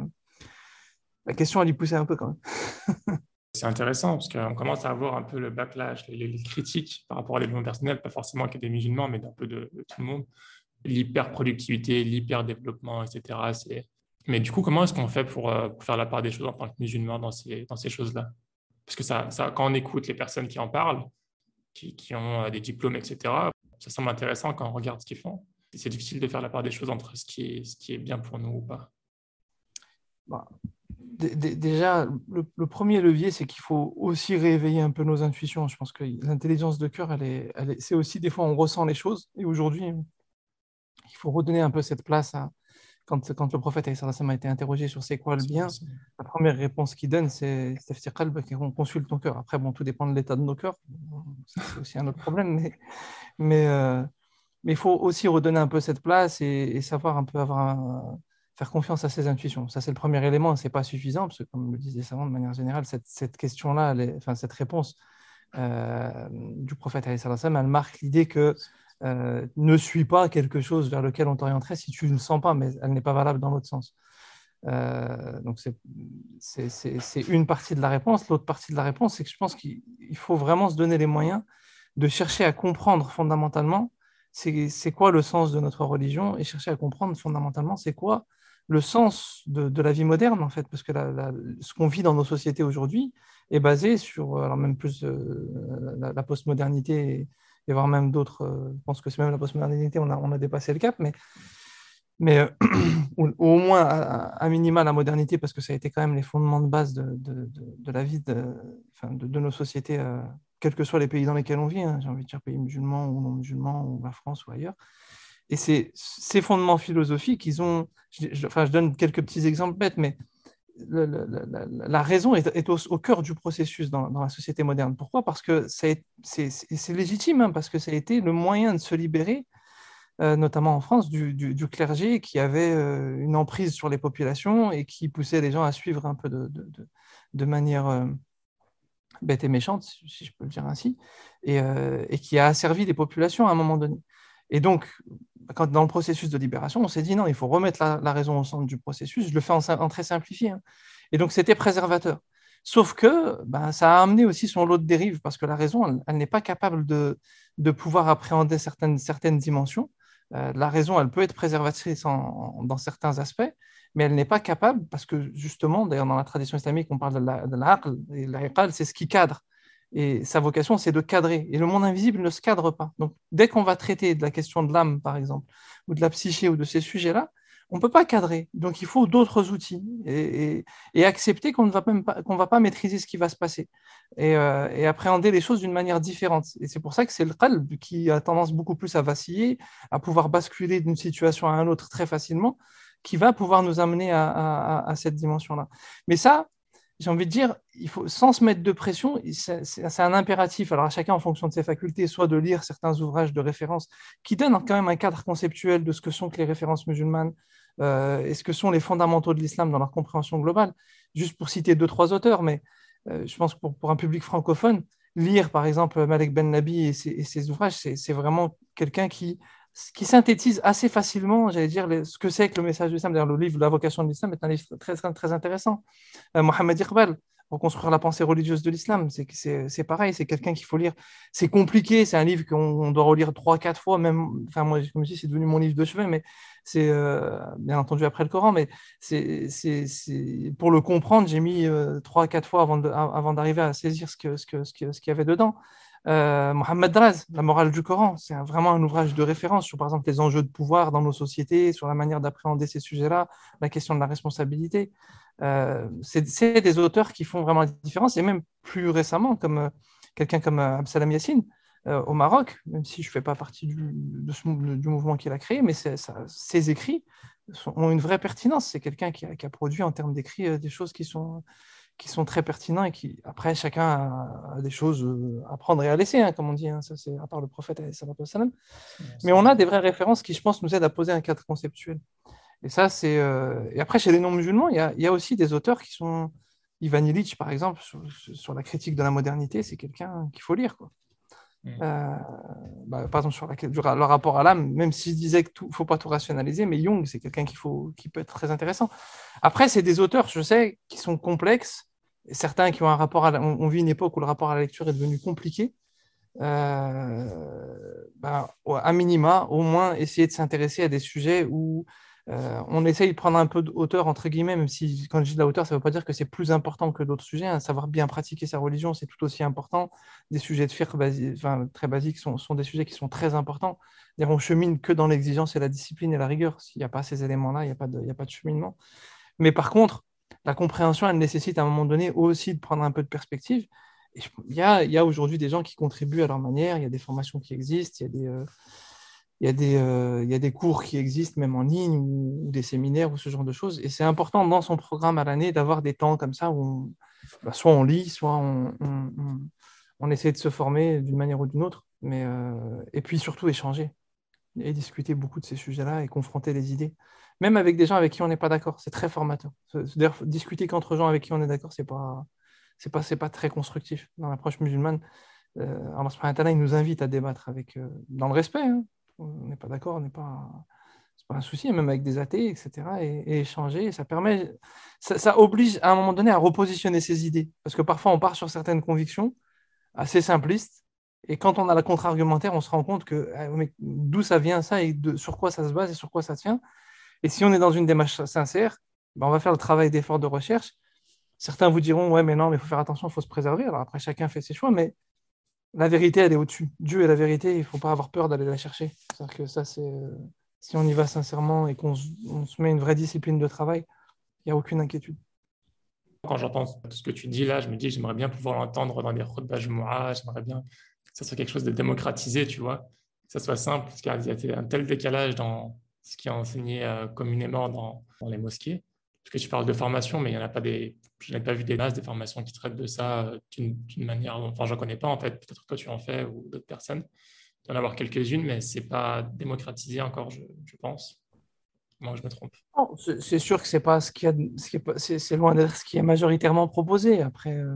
la question, elle y poussait un peu quand même. C'est intéressant parce qu'on commence à avoir un peu le backlash, les, les critiques par rapport à l'évolution personnelle, pas forcément que des musulmans, mais d'un peu de, de tout le monde. L'hyper-productivité, l'hyper-développement, et cetera. C'est... Mais du coup, comment est-ce qu'on fait pour, euh, pour faire la part des choses en tant que musulman dans ces, dans ces choses-là? Parce que ça, ça, quand on écoute les personnes qui en parlent, qui, qui ont euh, des diplômes, et cetera, ça semble intéressant quand on regarde ce qu'ils font. C'est difficile de faire la part des choses entre ce qui est, ce qui est bien pour nous ou pas. Bah, d- d- déjà, le, le premier levier, c'est qu'il faut aussi réveiller un peu nos intuitions. Je pense que l'intelligence de cœur, elle est, elle est- c'est aussi des fois on ressent les choses. Et aujourd'hui, il faut redonner un peu cette place à, quand, quand le prophète alayhi salam, a été interrogé sur c'est quoi le C'est bien, possible. la première réponse qu'il donne, c'est Istafti qalbak, et on consulte ton cœur. Après, bon, tout dépend de l'état de nos cœurs. Ça, c'est aussi un autre problème. Mais, mais, euh, mais il faut aussi redonner un peu cette place et, et savoir un peu avoir un- faire confiance à ses intuitions. Ça, c'est le premier élément. C'est pas suffisant parce que, comme le disent les savants, de manière générale, cette, cette question-là, elle est- enfin, cette réponse euh, du prophète, alayhi salam, elle marque l'idée que euh, ne suis pas quelque chose vers lequel on t'orienterait si tu ne le sens pas, mais elle n'est pas valable dans l'autre sens. Euh, donc c'est c'est- c'est- c'est une partie de la réponse. L'autre partie de la réponse, c'est que je pense qu'il il faut vraiment se donner les moyens de chercher à comprendre fondamentalement c'est c'est quoi le sens de notre religion et chercher à comprendre fondamentalement c'est quoi le sens de, de la vie moderne en fait, parce que la- la- ce qu'on vit dans nos sociétés aujourd'hui est basé sur, alors même plus euh, la, la postmodernité et, et voire même d'autres, euh, je pense que c'est même la postmodernité, on a, on a dépassé le cap, mais mais euh, ou, ou au moins à, à minima la modernité, parce que ça a été quand même les fondements de base de, de, de, de la vie de, enfin, de, de nos sociétés, euh, quels que soient les pays dans lesquels on vit, hein, j'ai envie de dire pays musulmans ou non musulmans, ou la France ou ailleurs. Et c'est ces fondements philosophiques, ils ont, je, je- enfin, je donne quelques petits exemples bêtes, mais le- le- le- la, la raison est, est au, au cœur du processus dans, dans la société moderne. Pourquoi? Parce que c'est c'est- c'est légitime, hein, parce que ça a été le moyen de se libérer euh, notamment en France, du, du- du clergé qui avait euh, une emprise sur les populations et qui poussait les gens à suivre un peu de, de- de- de manière euh, bête et méchante, si si je peux le dire ainsi, et, euh, et qui a asservi les populations à un moment donné. Et donc, quand, dans le processus de libération, on s'est dit non, il faut remettre la, la raison au centre du processus. Je le fais en, sim- en très simplifié, hein. Et donc, c'était préservateur. Sauf que ben, ça a amené aussi son lot de dérives, parce que la raison, elle, elle n'est pas capable de, de pouvoir appréhender certaines, certaines dimensions. Euh, la raison, elle peut être préservatrice en- en- dans certains aspects, mais elle n'est pas capable, parce que justement, d'ailleurs, dans la tradition islamique, on parle de la- de l'aql, et l'iqal, c'est ce qui cadre. Et sa vocation, c'est de cadrer. Et le monde invisible ne se cadre pas. Donc, dès qu'on va traiter de la question de l'âme, par exemple, ou de la psyché, ou de ces sujets-là, on ne peut pas cadrer. Donc, il faut d'autres outils et, et- et accepter qu'on ne va même pas, qu'on va pas maîtriser ce qui va se passer et, euh, et appréhender les choses d'une manière différente. Et c'est pour ça que c'est le qalb qui a tendance beaucoup plus à vaciller, à pouvoir basculer d'une situation à une autre très facilement, qui va pouvoir nous amener à, à- à cette dimension-là. Mais ça, j'ai envie de dire, il faut, sans se mettre de pression, c'est c'est un impératif. Alors, à chacun en fonction de ses facultés, soit de lire certains ouvrages de référence qui donnent quand même un cadre conceptuel de ce que sont que les références musulmanes euh, et ce que sont les fondamentaux de l'islam dans leur compréhension globale. Juste pour citer deux, trois auteurs, mais euh, je pense que pour, pour un public francophone, lire par exemple Malek Ben Nabi et ses, et ses ouvrages, c'est vraiment quelqu'un qui, qui synthétise assez facilement, j'allais dire, les- ce que c'est que le message de l'islam. D'ailleurs, le livre La vocation de l'islam est un livre très, très, très intéressant. Euh, Mohamed Iqbal, Reconstruire la pensée religieuse de l'islam, c'est c'est- c'est pareil, c'est quelqu'un qu'il faut lire. C'est compliqué, c'est un livre qu'on on doit relire trois, quatre fois, même, enfin moi, comme je dis, c'est devenu mon livre de chevet, mais c'est euh, bien entendu après le Coran, mais c'est, c'est, c'est- pour le comprendre, j'ai mis euh, trois, quatre fois avant de- avant d'arriver à saisir ce que, ce que, ce que- ce qu'il y avait dedans. Euh, Mohamed Draz, La morale du Coran, c'est un- vraiment un ouvrage de référence sur, par exemple, les enjeux de pouvoir dans nos sociétés, sur la manière d'appréhender ces sujets-là, la question de la responsabilité. Euh, c'est c'est des auteurs qui font vraiment la différence, et même plus récemment, comme euh, quelqu'un comme euh, Absalam Yassine euh, au Maroc, même si je ne fais pas partie du, de ce mou- du mouvement qu'il a créé, mais c'est- ça- ses écrits sont- ont une vraie pertinence. C'est quelqu'un qui a, qui a produit en termes d'écrits euh, des choses qui sont, qui sont très pertinents et qui, après, chacun a, a des choses euh, à prendre et à laisser, hein, comme on dit, hein, ça c'est à part le prophète, alayhi salatu wassalam. Non, Mais c'est on a vrai. des vraies références qui, je pense, nous aident à poser un cadre conceptuel. Et ça, c'est. euh, Et après, chez les non-musulmans, il y a, il y a aussi des auteurs qui sont. Ivan Illich, par exemple, sur, sur la critique de la modernité, c'est quelqu'un qu'il faut lire, quoi. Mm. Euh, bah, par exemple, sur la- du ra- le rapport à l'âme, même si je disais qu'il ne faut pas tout rationaliser, mais Jung, c'est quelqu'un qu'il faut, qui peut être très intéressant. Après, c'est des auteurs, je sais, qui sont complexes. Et certains qui ont un rapport à la- on, on vit une époque où le rapport à la lecture est devenu compliqué. Euh, bah, à minima, au moins essayer de s'intéresser à des sujets où euh, on essaye de prendre un peu de hauteur, entre guillemets, même si quand je dis de la hauteur, ça ne veut pas dire que c'est plus important que d'autres sujets, hein. Savoir bien pratiquer sa religion, c'est tout aussi important. Des sujets de fiqh basi- enfin, très basiques sont, sont des sujets qui sont très importants. C'est-à-dire, on chemine que dans l'exigence et la discipline et la rigueur. S'il n'y a pas ces éléments-là, il n'y a pas de, il y a pas de cheminement. Mais par contre, la compréhension, elle nécessite à un moment donné aussi de prendre un peu de perspective. Et je- il y a, il y a aujourd'hui des gens qui contribuent à leur manière, il y a des formations qui existent, il y a des, euh, il y a des, euh, il y a des cours qui existent même en ligne ou, ou des séminaires ou ce genre de choses. Et c'est important dans son programme à l'année d'avoir des temps comme ça où on- bah, soit on lit, soit on, on- on- on essaie de se former d'une manière ou d'une autre. Mais, euh, et puis surtout échanger et discuter beaucoup de ces sujets-là et confronter les idées, même avec des gens avec qui on n'est pas d'accord. C'est très formateur. D'ailleurs, discuter qu'entre gens avec qui on est d'accord, c'est pas, c'est pas, c'est pas très constructif dans l'approche musulmane. Euh, Allah subhanahu wa ta'ala, il nous invite à débattre avec, euh, dans le respect, hein. On n'est pas d'accord, on n'est pas, c'est pas un souci, même avec des athées, et cetera. Et, et échanger, et ça permet, ça, ça oblige à un moment donné à repositionner ses idées, parce que parfois on part sur certaines convictions assez simplistes. Et quand on a la contre-argumentaire, on se rend compte que ah, mais d'où ça vient ça et de, sur quoi ça se base et sur quoi ça tient. Et si on est dans une démarche sincère, ben on va faire le travail d'effort de recherche. Certains vous diront, ouais, mais non, mais il faut faire attention, il faut se préserver. Alors après, chacun fait ses choix, mais la vérité, elle est au-dessus. Dieu est la vérité, il ne faut pas avoir peur d'aller la chercher. C'est-à-dire que ça, c'est. euh, Si on y va sincèrement et qu'on se, on se met une vraie discipline de travail, il n'y a aucune inquiétude. Quand j'entends tout ce que tu dis là, je me dis, j'aimerais bien pouvoir l'entendre dans des khutbah Jumu'ah, j'aimerais bien que ça soit quelque chose de démocratisé, tu vois, que ça soit simple, parce qu'il y a un tel décalage dans ce qui est enseigné euh, communément dans, dans les mosquées. Parce que tu parles de formation, mais il y en a pas des, je n'ai pas vu des masses, des formations qui traitent de ça euh, d'une d'une manière, enfin, j'en connais pas en fait, peut-être que toi tu en fais ou d'autres personnes. Il doit y en avoir quelques-unes, mais c'est pas démocratisé encore, je, je pense. Moi, je me trompe. Non, C'est c'est sûr que c'est pas ce qui a, ce qui est pas- c'est c'est loin d'être ce qui est majoritairement proposé. Après, euh,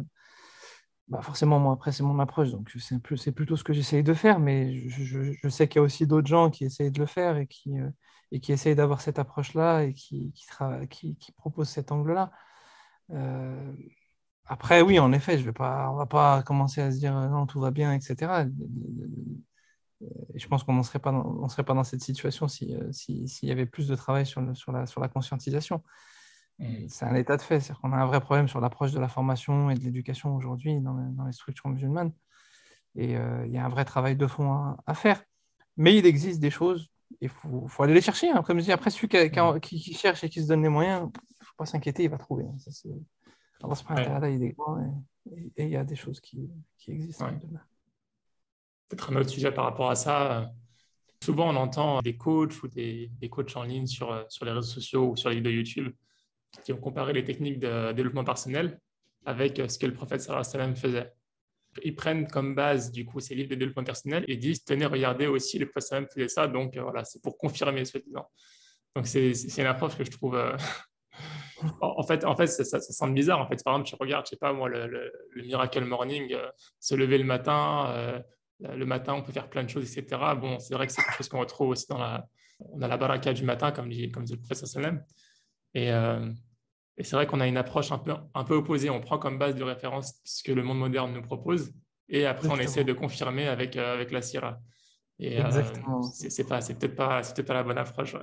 bah forcément, moi, après, c'est mon approche, donc c'est un peu- c'est plutôt ce que j'essaye de faire, mais je, je- je sais qu'il y a aussi d'autres gens qui essayent de le faire et qui, euh, et qui essayent d'avoir cette approche-là et qui, qui, tra- qui, qui proposent cet angle-là. Euh, Après, oui, en effet, je vais pas, on va pas commencer à se dire euh, non, tout va bien, et cetera. Et je pense qu'on n'en serait pas dans, on serait pas dans cette situation si, euh, si- s'il y avait plus de travail sur le- sur la, sur la conscientisation. Mm. C'est un état de fait, c'est-à-dire qu'on a un vrai problème sur l'approche de la formation et de l'éducation aujourd'hui dans, les dans les structures musulmanes. Et euh, il y a un vrai travail de fond à, à faire. Mais il existe des choses, il faut, faut aller les chercher, hein. Comme je dis, après, celui qui, Mm. qui- qui cherche et qui se donne les moyens, il ne faut pas s'inquiéter, il va trouver, hein. Ça, c'est- Allah subhanahu wa Ouais, ta'ala, il est grand et et- et il y a des choses qui, qui existent. ouais. Alhamdoulilah. Peut-être un autre sujet par rapport à ça. euh, Souvent, on entend des coachs ou des, des coachs en ligne sur, euh, sur les réseaux sociaux ou sur les vidéos YouTube qui ont comparé les techniques de développement personnel avec euh, ce que le prophète sallallahu alayhi wa sallam faisait. Ils prennent comme base, du coup, ces livres de développement personnel et disent, tenez, regardez aussi, le prophète sallallahu alayhi wa sallam faisait ça, donc euh, voilà, c'est pour confirmer, soi-disant. Donc, c'est c'est une approche que je trouve... euh, En en fait, en fait ça, ça, ça semble bizarre. En fait, par exemple, tu regardes, je sais pas moi, le, le, le Miracle Morning, euh, se lever le matin, euh, le matin, on peut faire plein de choses, et cetera. Bon, c'est vrai que c'est quelque chose qu'on retrouve aussi dans la, on a la baraka du matin, comme dit, comme dit le professeur Salem. Et, euh, et c'est vrai qu'on a une approche un peu, un peu opposée. On prend comme base de référence ce que le monde moderne nous propose, et après on essaie de Exactement. confirmer avec, euh, avec la sira. Et euh, Exactement. c'est c'est pas, c'est peut-être pas, c'est peut-être pas la bonne approche. Ouais.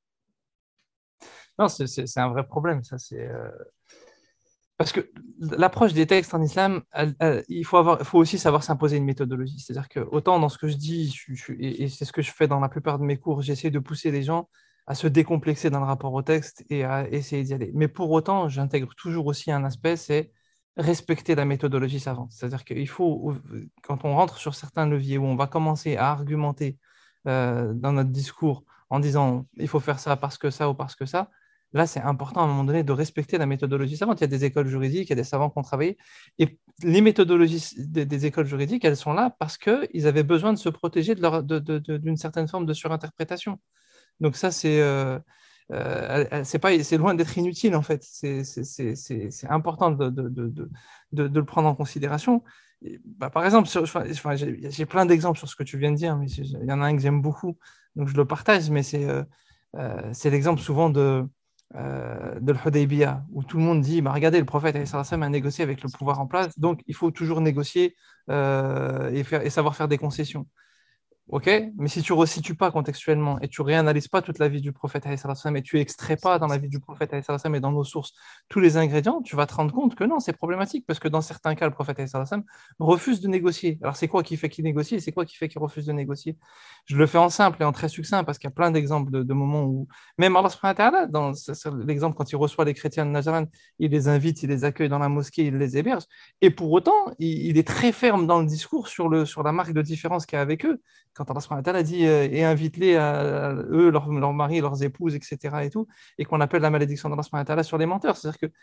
Non, c'est c'est- c'est un vrai problème, ça. C'est euh, parce que l'approche des textes en islam, elle- elle- il faut avoir, faut aussi savoir s'imposer une méthodologie. C'est-à-dire que autant dans ce que je dis, je, je- et, et c'est ce que je fais dans la plupart de mes cours, j'essaie de pousser les gens à se décomplexer dans le rapport au texte et à essayer d'y aller. Mais pour autant, j'intègre toujours aussi un aspect, c'est respecter la méthodologie savante. C'est-à-dire qu'il faut, quand on rentre sur certains leviers où on va commencer à argumenter euh, dans notre discours en disant il faut faire ça parce que ça ou parce que ça. Là, c'est important à un moment donné de respecter la méthodologie savante. Il y a des écoles juridiques, il y a des savants qui ont travaillé. Et les méthodologies des, des écoles juridiques, elles sont là parce qu'ils avaient besoin de se protéger de leur, de, de, de, d'une certaine forme de surinterprétation. Donc ça, c'est euh, euh, c'est pas, c'est loin d'être inutile, en fait. C'est c'est- c'est- c'est- c'est important de, de, de, de, de- de le prendre en considération. Et, bah, par exemple, sur- enfin, enfin, j'ai j'ai plein d'exemples sur ce que tu viens de dire, mais il y en a un que j'aime beaucoup, donc je le partage, mais c'est euh, euh, c'est l'exemple souvent de, euh, de l'Hudaybiyah, où tout le monde dit, bah, regardez, le prophète alayhi salam, a négocié avec le pouvoir en place, donc il faut toujours négocier euh, et, faire, et savoir faire des concessions. Ok, mais si tu ne resitues pas contextuellement et tu réanalyses pas toute la vie du prophète alayhi salam, et tu extrais pas dans la vie du prophète alayhi salam, et dans nos sources tous les ingrédients, tu vas te rendre compte que non, c'est problématique parce que dans certains cas, le prophète alayhi salam refuse de négocier. Alors c'est quoi qui fait qu'il négocie et c'est quoi qui fait qu'il refuse de négocier? Je le fais en simple et en très succinct parce qu'il y a plein d'exemples de, de moments où même Allah subhanahu wa ta'ala, dans l'exemple quand il reçoit les chrétiens de Najran, il les invite, il les accueille dans la mosquée, il les héberge. Et pour autant, il, il est très ferme dans le discours sur, le, sur la marque de différence qu'il y a avec eux quand Allah subhanahu wa ta'ala dit euh, et invite-les à, à eux, leurs leur maris, leurs épouses, et cetera et tout, et qu'on appelle la malédiction d'Allah subhanahu wa ta'ala sur les menteurs. C'est-à-dire que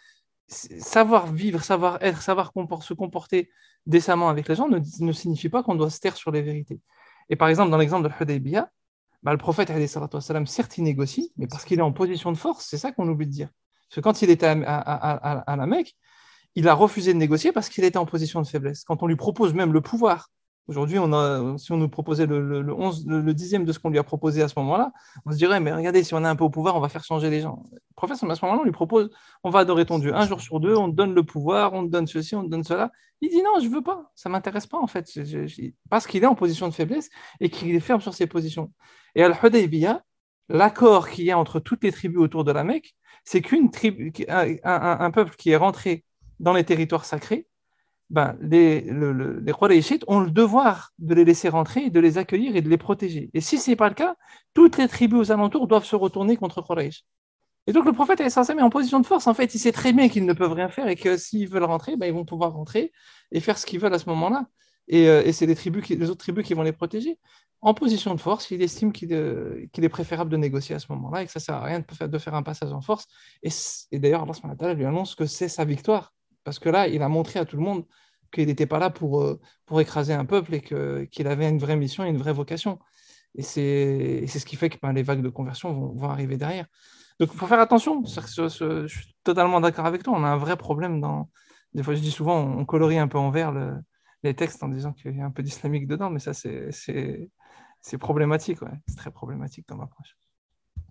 savoir vivre, savoir être, savoir compor se comporter décemment avec les gens ne, ne signifie pas qu'on doit se taire sur les vérités. Et par exemple, dans l'exemple de Hudaybiyah, bah, le prophète, alayhi salatu wassalam, certes, il négocie, mais parce qu'il est en position de force, c'est ça qu'on oublie de dire. Parce que quand il était à, à, à, à la Mecque, il a refusé de négocier parce qu'il était en position de faiblesse. Quand on lui propose même le pouvoir, aujourd'hui, on a, si on nous proposait le, le, le, onze, le, le dixième de ce qu'on lui a proposé à ce moment-là, on se dirait, mais regardez, si on est un peu au pouvoir, on va faire changer les gens. Le professeur, à ce moment-là, on lui propose, on va adorer ton Dieu. Un jour sur deux, on te donne le pouvoir, on te donne ceci, on te donne cela. Il dit, non, je ne veux pas, ça ne m'intéresse pas, en fait, je, je, je... parce qu'il est en position de faiblesse et qu'il est ferme sur ses positions. Et Al-Hudaybiyah, l'accord qu'il y a entre toutes les tribus autour de la Mecque, c'est qu'une tribu, un, un, un peuple qui est rentré dans les territoires sacrés, ben, les, le, le, les Qurayshites ont le devoir de les laisser rentrer, de les accueillir et de les protéger. Et si ce n'est pas le cas, toutes les tribus aux alentours doivent se retourner contre Quraysh. Et donc le prophète est censé mettre en position de force. En fait, il sait très bien qu'ils ne peuvent rien faire et que s'ils veulent rentrer, ben, ils vont pouvoir rentrer et faire ce qu'ils veulent à ce moment-là. Et, euh, et c'est les, tribus qui, les autres tribus qui vont les protéger. En position de force, il estime qu'il euh, qu'il est préférable de négocier à ce moment-là et que ça ne sert à rien de faire, de faire un passage en force. Et, et d'ailleurs, Allah subhanahu wa ta'ala lui annonce que c'est sa victoire. Parce que là, il a montré à tout le monde qu'il n'était pas là pour, euh, pour écraser un peuple et que, qu'il avait une vraie mission et une vraie vocation. Et c'est, et c'est ce qui fait que ben, les vagues de conversion vont, vont arriver derrière. Donc, il faut faire attention. Ce- ce- je suis totalement d'accord avec toi. On a un vrai problème dans. Des fois, je dis souvent, on colorie un peu en vert le- les textes en disant qu'il y a un peu d'islamique dedans, mais ça, c'est c'est- c'est problématique. Ouais. C'est très problématique comme approche.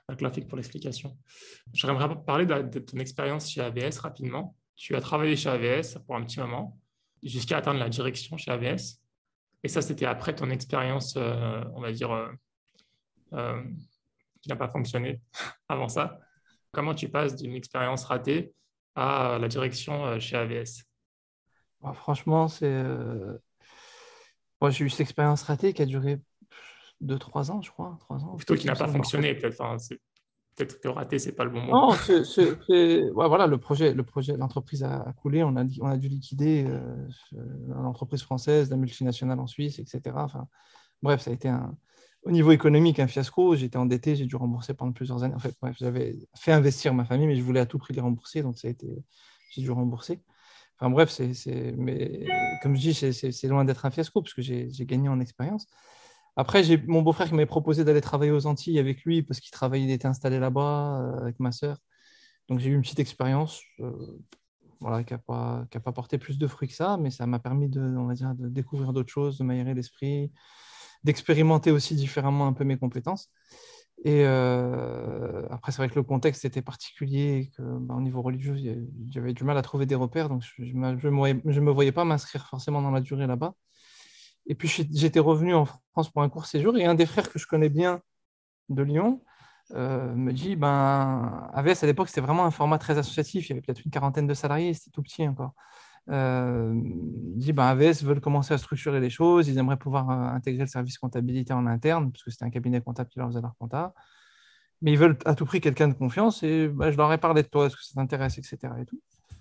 Classique pour l'explication. J'aimerais parler de, de ton expérience chez A V S rapidement. Tu as travaillé chez A V S pour un petit moment, jusqu'à atteindre la direction chez A V S. Et ça, c'était après ton expérience, euh, on va dire, euh, euh, qui n'a pas fonctionné avant ça. Comment tu passes d'une expérience ratée à la direction euh, chez A V S? Bon, franchement, c'est. euh, Moi, j'ai eu cette expérience ratée qui a duré deux trois ans, je crois. Trois ans. Plutôt qui Il n'a me pas semble. fonctionné, peut-être. Enfin, c'est- peut-être que raté, c'est pas le bon mot. Non, c'est, c'est- c'est- ouais, voilà, le projet, le projet, l'entreprise a, a coulé, on a, dit- on a dû liquider euh, l'entreprise française, la multinationale en Suisse, et cetera. Enfin, bref, ça a été un, au niveau économique un fiasco. J'étais endetté, j'ai dû rembourser pendant plusieurs années. En fait, bref, j'avais fait investir ma famille, mais je voulais à tout prix les rembourser, donc ça a été, j'ai dû rembourser. Enfin bref, c'est, c'est, mais comme je dis, c'est, c'est- c'est loin d'être un fiasco parce que j'ai, j'ai gagné en expérience. Après, j'ai mon beau-frère qui m'avait proposé d'aller travailler aux Antilles avec lui parce qu'il travaillait, il était installé là-bas euh, avec ma sœur. Donc j'ai eu une petite expérience euh, voilà, qui n'a pas, qui a pas porté plus de fruits que ça, mais ça m'a permis de, on va dire, de découvrir d'autres choses, de m'aérer l'esprit, d'expérimenter aussi différemment un peu mes compétences. Et euh, après, c'est vrai que le contexte était particulier et que, bah, au niveau religieux, il y a- j'avais du mal à trouver des repères, donc je ne me, je me voyais, je me voyais pas m'inscrire forcément dans la durée là-bas. Et puis j'ai- j'étais revenu en France pour un court séjour et un des frères que je connais bien de Lyon euh, me dit, ben, A V S à l'époque, c'était vraiment un format très associatif, il y avait peut-être une quarantaine de salariés, c'était tout petit encore. Euh, il dit, ben, A V S veulent commencer à structurer les choses, ils aimeraient pouvoir euh, intégrer le service comptabilité en interne, parce que c'était un cabinet comptable qui leur faisait leur compta. Mais ils veulent à tout prix quelqu'un de confiance et bah, je leur ai parlé de toi, est-ce que ça t'intéresse, et cetera. Et tout.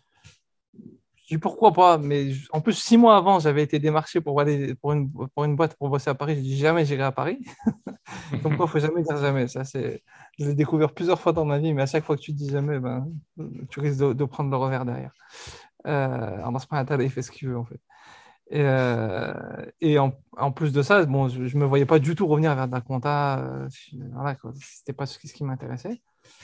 Je dis pourquoi pas, mais je- en plus, six mois avant, j'avais été démarché pour aller pour une, pour une boîte pour bosser à Paris. Je dis jamais j'irai à Paris. Comme quoi, il faut jamais dire jamais. Ça, c'est, je l'ai découvert plusieurs fois dans ma vie, mais à chaque fois que tu dis jamais, ben, tu risques de, de prendre le revers derrière. Euh, alors, dans ce point-là, il fait ce qu'il veut, en fait. Et, euh, et en, en plus de ça, bon, je ne me voyais pas du tout revenir vers de la compta. Euh, voilà, quoi. C'était pas ce qui, ce qui m'intéressait.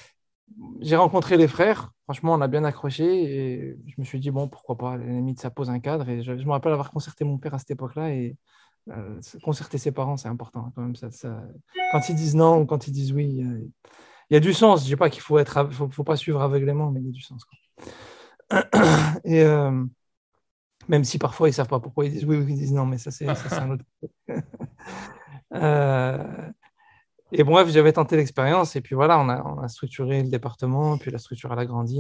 J'ai rencontré les frères, franchement, on a bien accroché et je me suis dit, bon, pourquoi pas, à la limite, ça pose un cadre. Et je, je me rappelle avoir concerté mon père à cette époque-là et euh, concerter ses parents, c'est important hein, quand même. Ça, ça... Quand ils disent non ou quand ils disent oui, euh, il y a du sens. Je dis pas qu'il faut être, faut, faut pas suivre aveuglément, mais il y a du sens, quoi. Et euh, même si parfois ils savent pas pourquoi ils disent oui ou ils disent non, mais ça, c'est ça, c'est un autre. Euh, Et bref, j'avais tenté l'expérience et puis voilà, on a, on a structuré le département, puis la structure elle a grandi.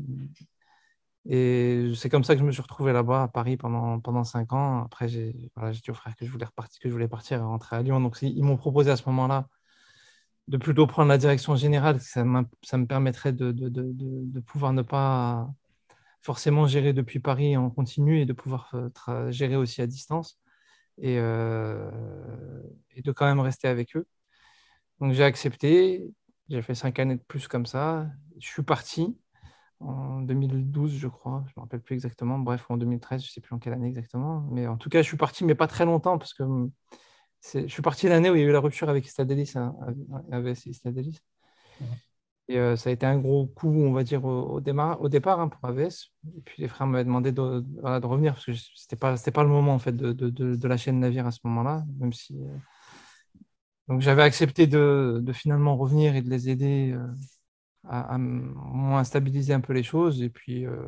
Et c'est comme ça que je me suis retrouvé là-bas à Paris pendant, pendant cinq ans. Après, j'ai voilà, j'ai dit au frère que je voulais repartir, que je voulais partir et rentrer à Lyon. Donc, c'est- ils m'ont proposé à ce moment-là de plutôt prendre la direction générale, que ça, m'im- ça me permettrait de, de, de, de, de pouvoir ne pas forcément gérer depuis Paris en continu et de pouvoir euh, tra- gérer aussi à distance et, euh, et de quand même rester avec eux. Donc j'ai accepté, j'ai fait cinq années de plus comme ça. Je suis parti en deux mille douze, je crois, je ne me rappelle plus exactement. Bref, en deux mille treize, je ne sais plus en quelle année exactement. Mais en tout cas, je suis parti, mais pas très longtemps, parce que hum, c'est- je suis parti l'année où il y a eu la rupture avec Stadelis, hein, avec Stade Stadelis. Et euh, ça a été un gros coup, on va dire, au, au démarrage, au départ hein, pour A V S. Et puis les frères m'avaient demandé de, voilà, de revenir, parce que c'était pas, c'était pas le moment en fait, de, de, de, de lâcher le navire à ce moment-là, même si. euh, Donc j'avais accepté de, de finalement revenir et de les aider euh, à, à m- au moins stabiliser un peu les choses. Et puis, euh,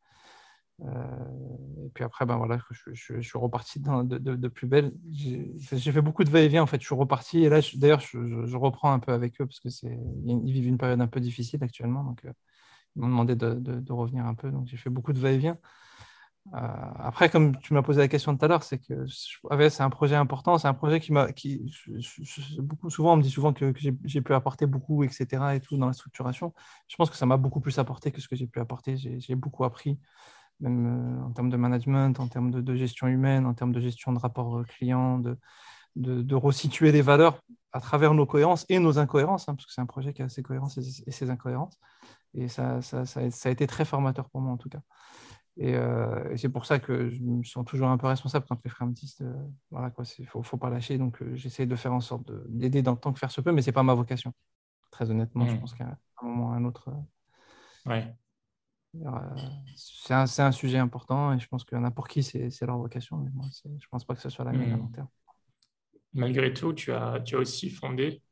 euh, et puis après, ben voilà, je, je- je suis reparti dans- de, de- de plus belle. J'ai j'ai fait beaucoup de va-et-vient en fait. Je suis reparti et là, je- d'ailleurs, je, je- je reprends un peu avec eux parce que c'est, ils vivent une période un peu difficile actuellement. Donc, euh, ils m'ont demandé de, de- de revenir un peu. Donc, j'ai fait beaucoup de va-et-vient. Euh, après, comme tu m'as posé la question tout à l'heure, c'est que je- A V S, c'est un projet important, c'est un projet qui m'a, qui, je- je- je- beaucoup souvent, on me dit souvent que, que j'ai j'ai pu apporter beaucoup, et cetera et tout dans la structuration. Je pense que ça m'a beaucoup plus apporté que ce que j'ai pu apporter. J'ai j'ai beaucoup appris, même euh, en termes de management, en termes de, de gestion humaine, en termes de gestion de rapport euh, client, de, de, de resituer les valeurs à travers nos cohérences et nos incohérences, hein, parce que c'est un projet qui a ses cohérences et, et ses incohérences. Et ça, ça, ça, a ça a été très formateur pour moi, en tout cas. Et, euh, et c'est pour ça que je me sens toujours un peu responsable quand les frères me disent, euh, voilà quoi, il faut, faut pas lâcher. Donc euh, j'essaie de faire en sorte de- d'aider dans le temps que faire se peut, mais c'est pas ma vocation. Très honnêtement, je pense Hmm. qu'à un moment ou à un autre, Ouais. euh, c'est un, c'est un sujet important et je pense qu'il y en a pour qui c'est c'est leur vocation, mais moi, c'est- je pense pas que ce soit la mienne à long Hmm. terme. Malgré tout, tu as, tu as aussi fondé,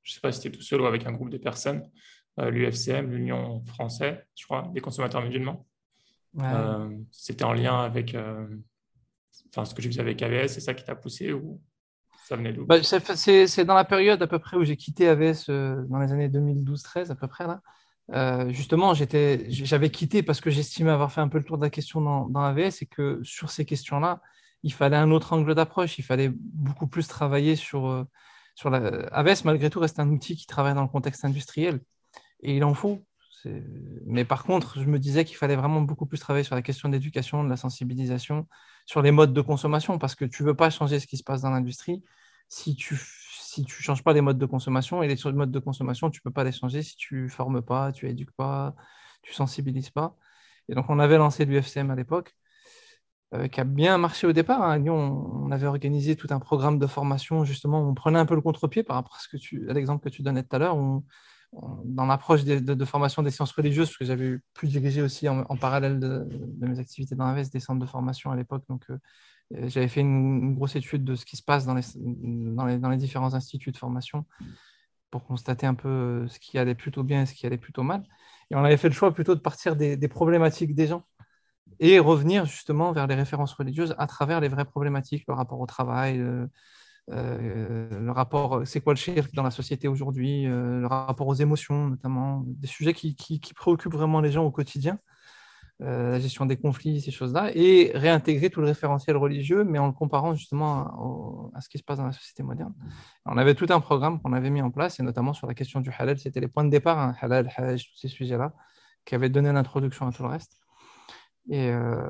je ne sais pas si tu es tout seul ou avec un groupe de personnes, euh, l'U F C M, l'Union française, je crois, des consommateurs musulmans. Ouais. Euh, c'était en lien avec euh, enfin, ce que je faisais avec A V S, c'est ça qui t'a poussé ou ça venait d'où? Bah, c'est c'est- c'est dans la période à peu près où j'ai quitté A V S, euh, dans les années deux mille douze treize à peu près là. Euh, justement, j'étais, j'avais quitté parce que j'estimais avoir fait un peu le tour de la question dans, dans A V S et que sur ces questions-là, il fallait un autre angle d'approche. Il fallait beaucoup plus travailler sur, euh, sur la... A V S, malgré tout, reste un outil qui travaille dans le contexte industriel et il en faut. C'est- Mais par contre, je me disais qu'il fallait vraiment beaucoup plus travailler sur la question d'éducation, de la sensibilisation, sur les modes de consommation, parce que tu ne veux pas changer ce qui se passe dans l'industrie si tu si tu changes pas les modes de consommation. Et les modes de consommation, tu ne peux pas les changer si tu ne formes pas, tu éduques pas, tu sensibilises pas. Et donc, on avait lancé l'U F C M à l'époque, euh, qui a bien marché au départ, hein. À Lyon, on avait organisé tout un programme de formation, justement, on prenait un peu le contre-pied par rapport à, ce que tu, à l'exemple que tu donnais tout à l'heure, on- on- dans l'approche de, de- de formation des sciences religieuses, parce que j'avais pu diriger aussi en, en parallèle de, de mes activités dans l'A V S des centres de formation à l'époque. Donc, euh, j'avais fait une, une grosse étude de ce qui se passe dans les, dans les, dans les différents instituts de formation pour constater un peu euh, ce qui allait plutôt bien et ce qui allait plutôt mal. Et on avait fait le choix plutôt de partir des, des problématiques des gens et revenir justement vers les références religieuses à travers les vraies problématiques, le rapport au travail, le, euh, le rapport, c'est quoi le shirk dans la société aujourd'hui, euh, le rapport aux émotions notamment, des sujets qui, qui, qui préoccupent vraiment les gens au quotidien, euh, la gestion des conflits, ces choses-là, et réintégrer tout le référentiel religieux, mais en le comparant justement à, au- à ce qui se passe dans la société moderne. On avait tout un programme qu'on avait mis en place, et notamment sur la question du halal, c'était les points de départ, hein, halal, hajj, tous ces sujets-là, qui avaient donné l'introduction à tout le reste. Et, euh,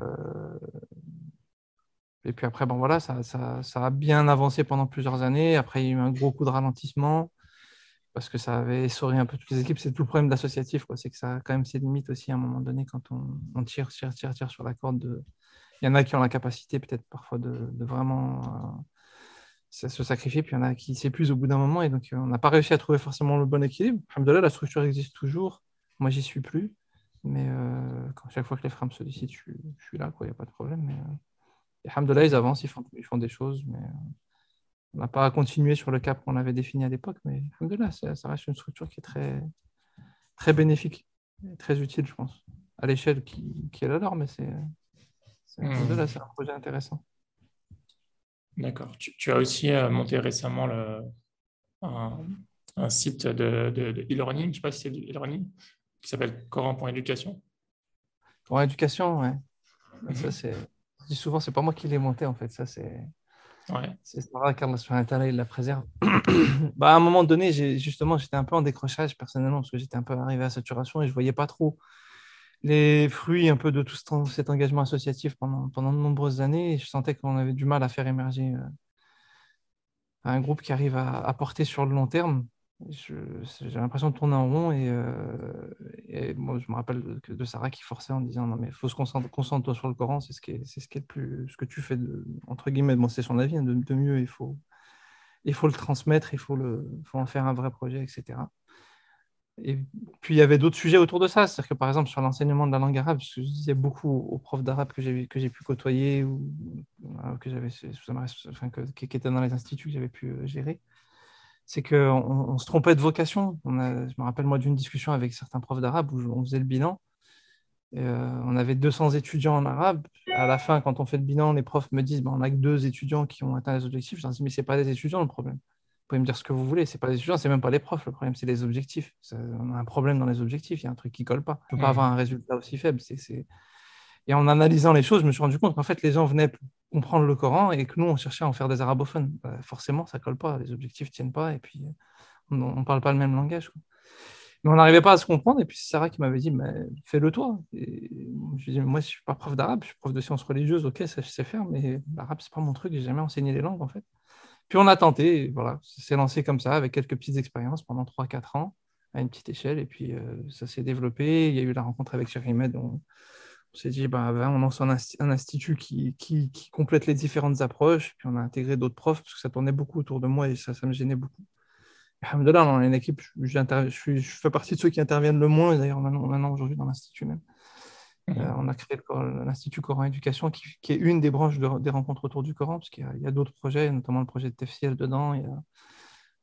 et puis après, bon voilà, ça, ça, ça a bien avancé pendant plusieurs années. Après, il y a eu un gros coup de ralentissement parce que ça avait essoré un peu toutes les équipes. C'est tout le problème de l'associatif, quoi. C'est que ça a quand même ses limites aussi à un moment donné quand on, on tire, tire, tire, tire sur la corde. De... Il y en a qui ont la capacité peut-être parfois de, de vraiment euh, se sacrifier, puis il y en a qui s'épuisent au bout d'un moment. Et donc, euh, on n'a pas réussi à trouver forcément le bon équilibre. Alhamdoulilah, la structure existe toujours. Moi, j'y suis plus. Mais euh, quand, chaque fois que les frères me sollicitent, je, suis je suis là, quoi. Il n'y a pas de problème. Mais, euh, et alhamdoulilah, ils avancent, ils font, ils font des choses. Mais on n'a pas continué sur le cap qu'on avait défini à l'époque, mais alhamdoulilah, ça, ça reste une structure qui est très, très bénéfique, et très utile, je pense, à l'échelle qui, qui est la leur, mais c'est, c'est, alhamdoulilah, Hmm, c'est un projet intéressant. d'accord. Tu, tu as aussi euh, monté récemment le, un, un site de, de, de e-learning, je ne sais pas si c'est du e-learning, qui s'appelle Coran pour éducation. Pour l'éducation, ouais. Ça, Mhm. c'est, je dis souvent, c'est pas moi qui l'ai monté, en fait. Ça, c'est, Ouais. c'est Sarah qu'Allah subhanahu wa ta'ala, il la préserve. Bah, à un moment donné, j'ai, justement, j'étais un peu en décrochage personnellement, parce que j'étais un peu arrivé à saturation et je voyais pas trop les fruits un peu de tout ce- cet engagement associatif pendant, pendant de nombreuses années. Et je sentais qu'on avait du mal à faire émerger euh, un groupe qui arrive à, à porter sur le long terme. Je- J'ai l'impression de tourner en rond et, euh, et moi je me rappelle de, de Sarah qui forçait en disant non mais il faut se concentrer, concentre-toi sur le Coran, c'est ce qui est, c'est ce qui est le plus, ce que tu fais de, entre guillemets, bon c'est son avis, hein, de, de mieux, il faut, il faut le transmettre, il faut le, faut en faire un vrai projet, et cetera. Et puis il y avait d'autres sujets autour de ça, c'est-à-dire que par exemple sur l'enseignement de la langue arabe, parce que je disais beaucoup aux profs d'arabe que j'ai que j'ai pu côtoyer ou euh, que j'avais, enfin, que- qui étaient dans les instituts que j'avais pu euh, gérer, c'est qu'on on se trompait de vocation. On a, je me rappelle moi d'une discussion avec certains profs d'arabe où on faisait le bilan. Et, euh, on avait deux cents étudiants en arabe. À la fin, quand on fait le bilan, les profs me disent bah, on n'a que deux étudiants qui ont atteint les objectifs. Je leur dis mais c'est pas les étudiants le problème. Vous pouvez me dire ce que vous voulez, c'est pas les étudiants, c'est même pas les profs le problème, c'est les objectifs. Ça- on a un problème dans les objectifs, il y a un truc qui colle pas. On ne peut pas avoir un Hmm. résultat aussi faible. C'est, c'est... Et en analysant les choses, je me suis rendu compte qu'en fait, les gens venaient pour comprendre le Coran et que nous, on cherchait à en faire des arabophones. Bah, forcément, ça colle pas, les objectifs tiennent pas et puis on ne parle pas le même langage, quoi. Mais on n'arrivait pas à se comprendre. Et puis c'est Sarah qui m'avait dit, mais fais-le toi. Et je lui ai dit, moi, je ne suis pas prof d'arabe, je suis prof de sciences religieuses, ok, ça je sais faire, mais l'arabe, c'est pas mon truc, j'ai jamais enseigné les langues, en fait. Puis on a tenté, et voilà, ça s'est lancé comme ça, avec quelques petites expériences pendant trois quatre ans, à une petite échelle, et puis euh, ça s'est développé. Il y a eu la rencontre avec Cheikh Ahmed, on, on s'est dit, bah, ben, on lance un, insti- un institut qui, qui, qui complète les différentes approches, puis on a intégré d'autres profs, parce que ça tournait beaucoup autour de moi et ça, ça me gênait beaucoup. Alhamdoulilah, on a une équipe, j'inter- je, suis- je fais partie de ceux qui interviennent le moins, et d'ailleurs maintenant, maintenant aujourd'hui dans l'Institut même. Euh, Mhm. on a créé le Cor- l'Institut Coran Éducation, qui, qui est une des branches de- des rencontres autour du Coran, parce qu'il y a, il y a d'autres projets, notamment le projet de Tefsir dedans, il y a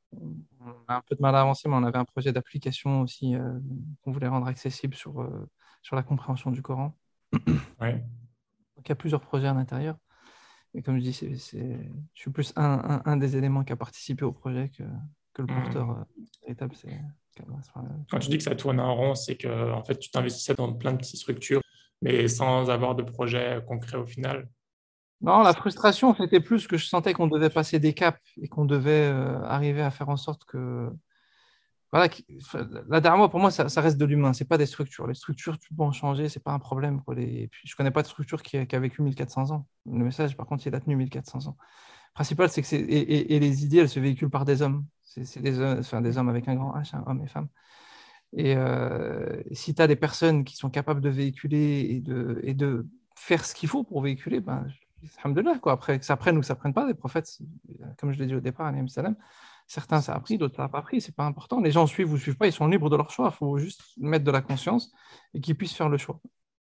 On a un peu de mal à avancer, mais on avait un projet d'application aussi euh, qu'on voulait rendre accessible sur, euh, sur la compréhension du Coran. Ouais. Donc, il y a plusieurs projets à l'intérieur. Et comme je dis, c'est, c'est- je suis plus un, un- un des éléments qui a participé au projet que, que le porteur Hmm. euh, véritable. C'est, Quand tu dis que ça tourne en rond, c'est que en fait, tu t'investissais dans plein de petites structures, mais sans avoir de projet concret au final. Non, la frustration, c'était plus que je sentais qu'on devait passer des caps et qu'on devait euh, arriver à faire en sorte que. Voilà, qui- enfin, la dernière pour moi, ça, ça reste de l'humain, c'est pas des structures. Les structures, tu peux en changer, c'est pas un problème, quoi. Les- Et puis, je connais pas de structure qui a, qui a vécu mille quatre cents ans. Le message, par contre, il a tenu mille quatre cents ans. Le principal, c'est que c'est. Et, et- et les idées, elles se véhiculent par des hommes. C'est c'est des, hommes- enfin, des hommes avec un grand H, hein, hommes et femmes. Et euh, si tu as des personnes qui sont capables de véhiculer et de, et de faire ce qu'il faut pour véhiculer, ben, alhamdoulilah, quoi. Après, que ça prenne ou que ça prenne pas, des prophètes, comme je l'ai dit au départ, alayhi salam, certains ça a pris, d'autres ça n'a pas pris, c'est pas important. Les gens suivent ou suivent pas, ils sont libres de leur choix. Il faut juste mettre de la conscience et qu'ils puissent faire le choix.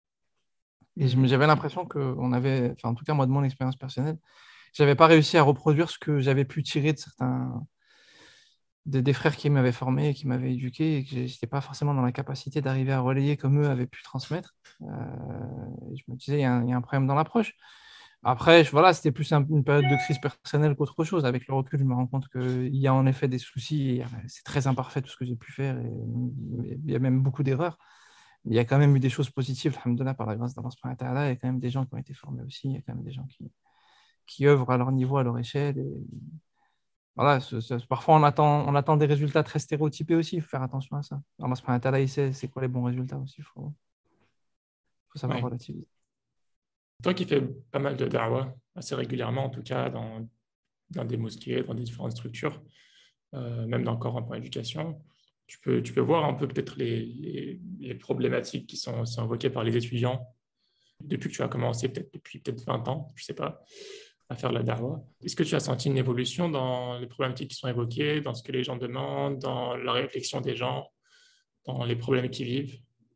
Et je me- Hmm. j'avais l'impression qu'on avait, enfin, en tout cas, moi, de mon expérience personnelle, j'avais pas réussi à reproduire ce que j'avais pu tirer de certains, des, des frères qui m'avaient formé, qui m'avaient éduqué, et que je n'étais pas forcément dans la capacité d'arriver à relayer comme eux avaient pu transmettre. Euh, et je me disais, il y, a un, il y a un problème dans l'approche. Après, je- voilà, c'était plus un- une période de crise personnelle qu'autre chose. Avec le recul, je me rends compte qu'il y a en effet des soucis. et, euh, C'est très imparfait tout ce que j'ai pu faire. Et il y a même beaucoup d'erreurs. Il y a quand même eu des choses positives, alhamdoulilah, par la grâce d'Allah subhanahu wa ta'ala. Il y a quand même des gens qui ont été formés aussi. Il y a quand même des gens qui, qui œuvrent à leur niveau, à leur échelle. Et voilà, ce- ce- parfois on attend, on attend des résultats très stéréotypés aussi, il faut faire attention à ça. Allah subhanahu wa ta'ala, il sait c'est quoi les bons résultats aussi, il faut, faut savoir Ouais. relativiser. Toi qui fais pas mal de da'wah, assez régulièrement en tout cas, dans, dans des mosquées, dans des différentes structures, euh, même dans le Coran pour l'éducation, tu peux, tu peux voir un peu peut-être les, les, les problématiques qui sont, sont invoquées par les étudiants depuis que tu as commencé, peut-être depuis peut-être vingt ans, je ne sais pas, à faire la da'wah. Est-ce que tu as senti une évolution dans les problématiques qui sont évoquées, dans ce que les gens demandent, dans la réflexion des gens, dans les problèmes qu'ils vivent?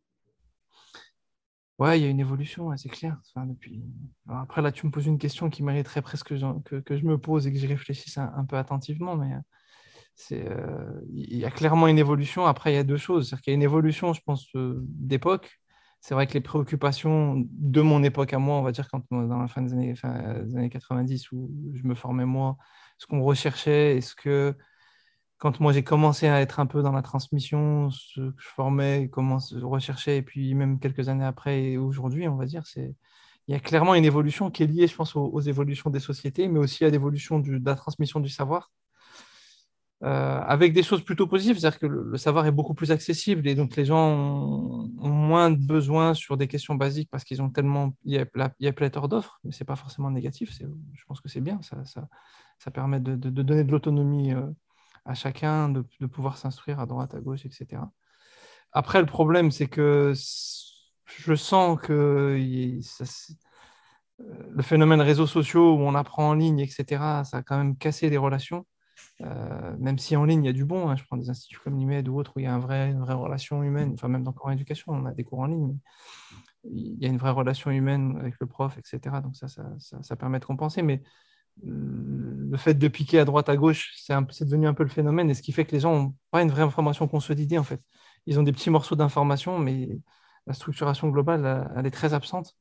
Ouais, il y a une évolution, ouais, c'est clair. Enfin, depuis... Alors après, là, tu me poses une question qui mériterait presque que, j'en- que, que je me pose et que j'y réfléchisse un, un peu attentivement, mais euh, c'est, euh, il y a clairement une évolution. Après, il y a deux choses. C'est-à-dire qu'il y a une évolution, je pense, euh, d'époque. C'est vrai que les préoccupations de mon époque à moi, on va dire, quand, dans la fin des années, fin, des années quatre-vingt-dix, où je me formais moi, ce qu'on recherchait, est-ce que quand moi j'ai commencé à être un peu dans la transmission, ce que je formais, comment je recherchais, et puis même quelques années après et aujourd'hui, on va dire, c'est, il y a clairement une évolution qui est liée, je pense, aux, aux évolutions des sociétés, mais aussi à l'évolution du- de la transmission du savoir, euh, avec des choses plutôt positives, c'est-à-dire que le, le savoir est beaucoup plus accessible et donc les gens ont, ont moins de besoins sur des questions basiques parce qu'ils ont tellement, il y a, pla- il y a pléthore d'offres, mais c'est pas forcément négatif, c'est, je pense que c'est bien, ça, ça, ça permet de, de- de donner de l'autonomie euh, à chacun, de, de pouvoir s'instruire à droite, à gauche, et cetera. Après, le problème, c'est que s- je sens que il- ça, c'est- euh, le phénomène réseaux sociaux où on apprend en ligne, et cetera, ça a quand même cassé les relations. Euh, même si en ligne, il y a du bon, hein. Je prends des instituts comme l'I M E D ou autres où il y a un vrai, une vraie relation humaine, enfin même dans le cours éducation, on a des cours en ligne, mais il y a une vraie relation humaine avec le prof, et cetera. Donc ça, ça, ça, ça permet de compenser. Mais le fait de piquer à droite, à gauche, c'est un- c'est devenu un peu le phénomène, et ce qui fait que les gens n'ont pas une vraie information consolidée, en fait. Ils ont des petits morceaux d'information, mais la structuration globale, elle, elle est très absente.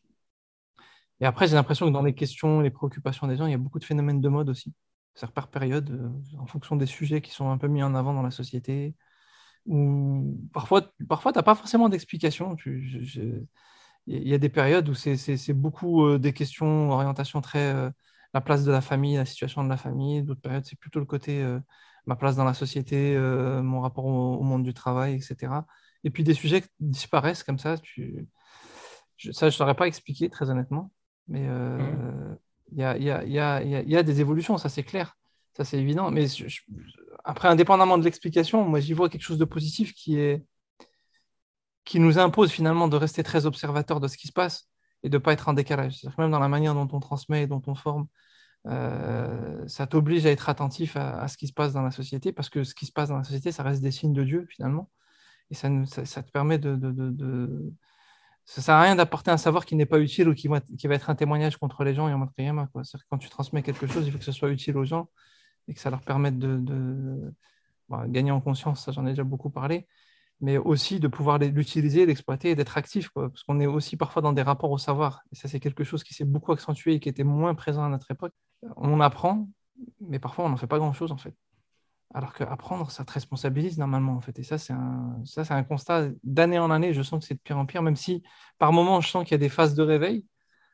Et après, j'ai l'impression que dans les questions, les préoccupations des gens, il y a beaucoup de phénomènes de mode aussi. C'est-à-dire par période, euh, en fonction des sujets qui sont un peu mis en avant dans la société, ou parfois, parfois tu n'as pas forcément d'explication. Tu- je- je- Il y a des périodes où c'est c'est- c'est beaucoup euh, des questions, orientation très euh, la place de la famille, la situation de la famille. D'autres périodes, c'est plutôt le côté euh, ma place dans la société, euh, mon rapport au, au monde du travail, et cetera. Et puis des sujets qui disparaissent comme ça. Tu... je- ça, je ne saurais pas expliquer très honnêtement. Mais Mhm. euh, il y a, il y a- il y a- il y a- il y a des évolutions, ça c'est clair. Ça c'est évident. Mais je- je- après, indépendamment de l'explication, moi j'y vois quelque chose de positif qui est qui nous impose finalement de rester très observateur de ce qui se passe et de ne pas être en décalage. C'est-à-dire que même dans la manière dont on transmet et dont on forme, euh, ça t'oblige à être attentif à, à ce qui se passe dans la société, parce que ce qui se passe dans la société, ça reste des signes de Dieu finalement, et ça, nous- ça, ça te permet de, de, de, de... Ça sert à rien d'apporter un savoir qui n'est pas utile ou qui va, qui va être un témoignage contre les gens et en mode Qiyamah, quoi. C'est-à-dire que quand tu transmets quelque chose, il faut que ce soit utile aux gens et que ça leur permette de, de bon, gagner en conscience, ça j'en ai déjà beaucoup parlé, mais aussi de pouvoir l'utiliser, l'exploiter et d'être actif, quoi, parce qu'on est aussi parfois dans des rapports au savoir. Et ça, c'est quelque chose qui s'est beaucoup accentué et qui était moins présent à notre époque. On apprend, mais parfois on n'en fait pas grand-chose en fait. Alors qu'apprendre, ça te responsabilise normalement en fait. Et ça, c'est un, ça, c'est un constat d'année en année. Je sens que c'est de pire en pire, même si par moments, je sens qu'il y a des phases de réveil.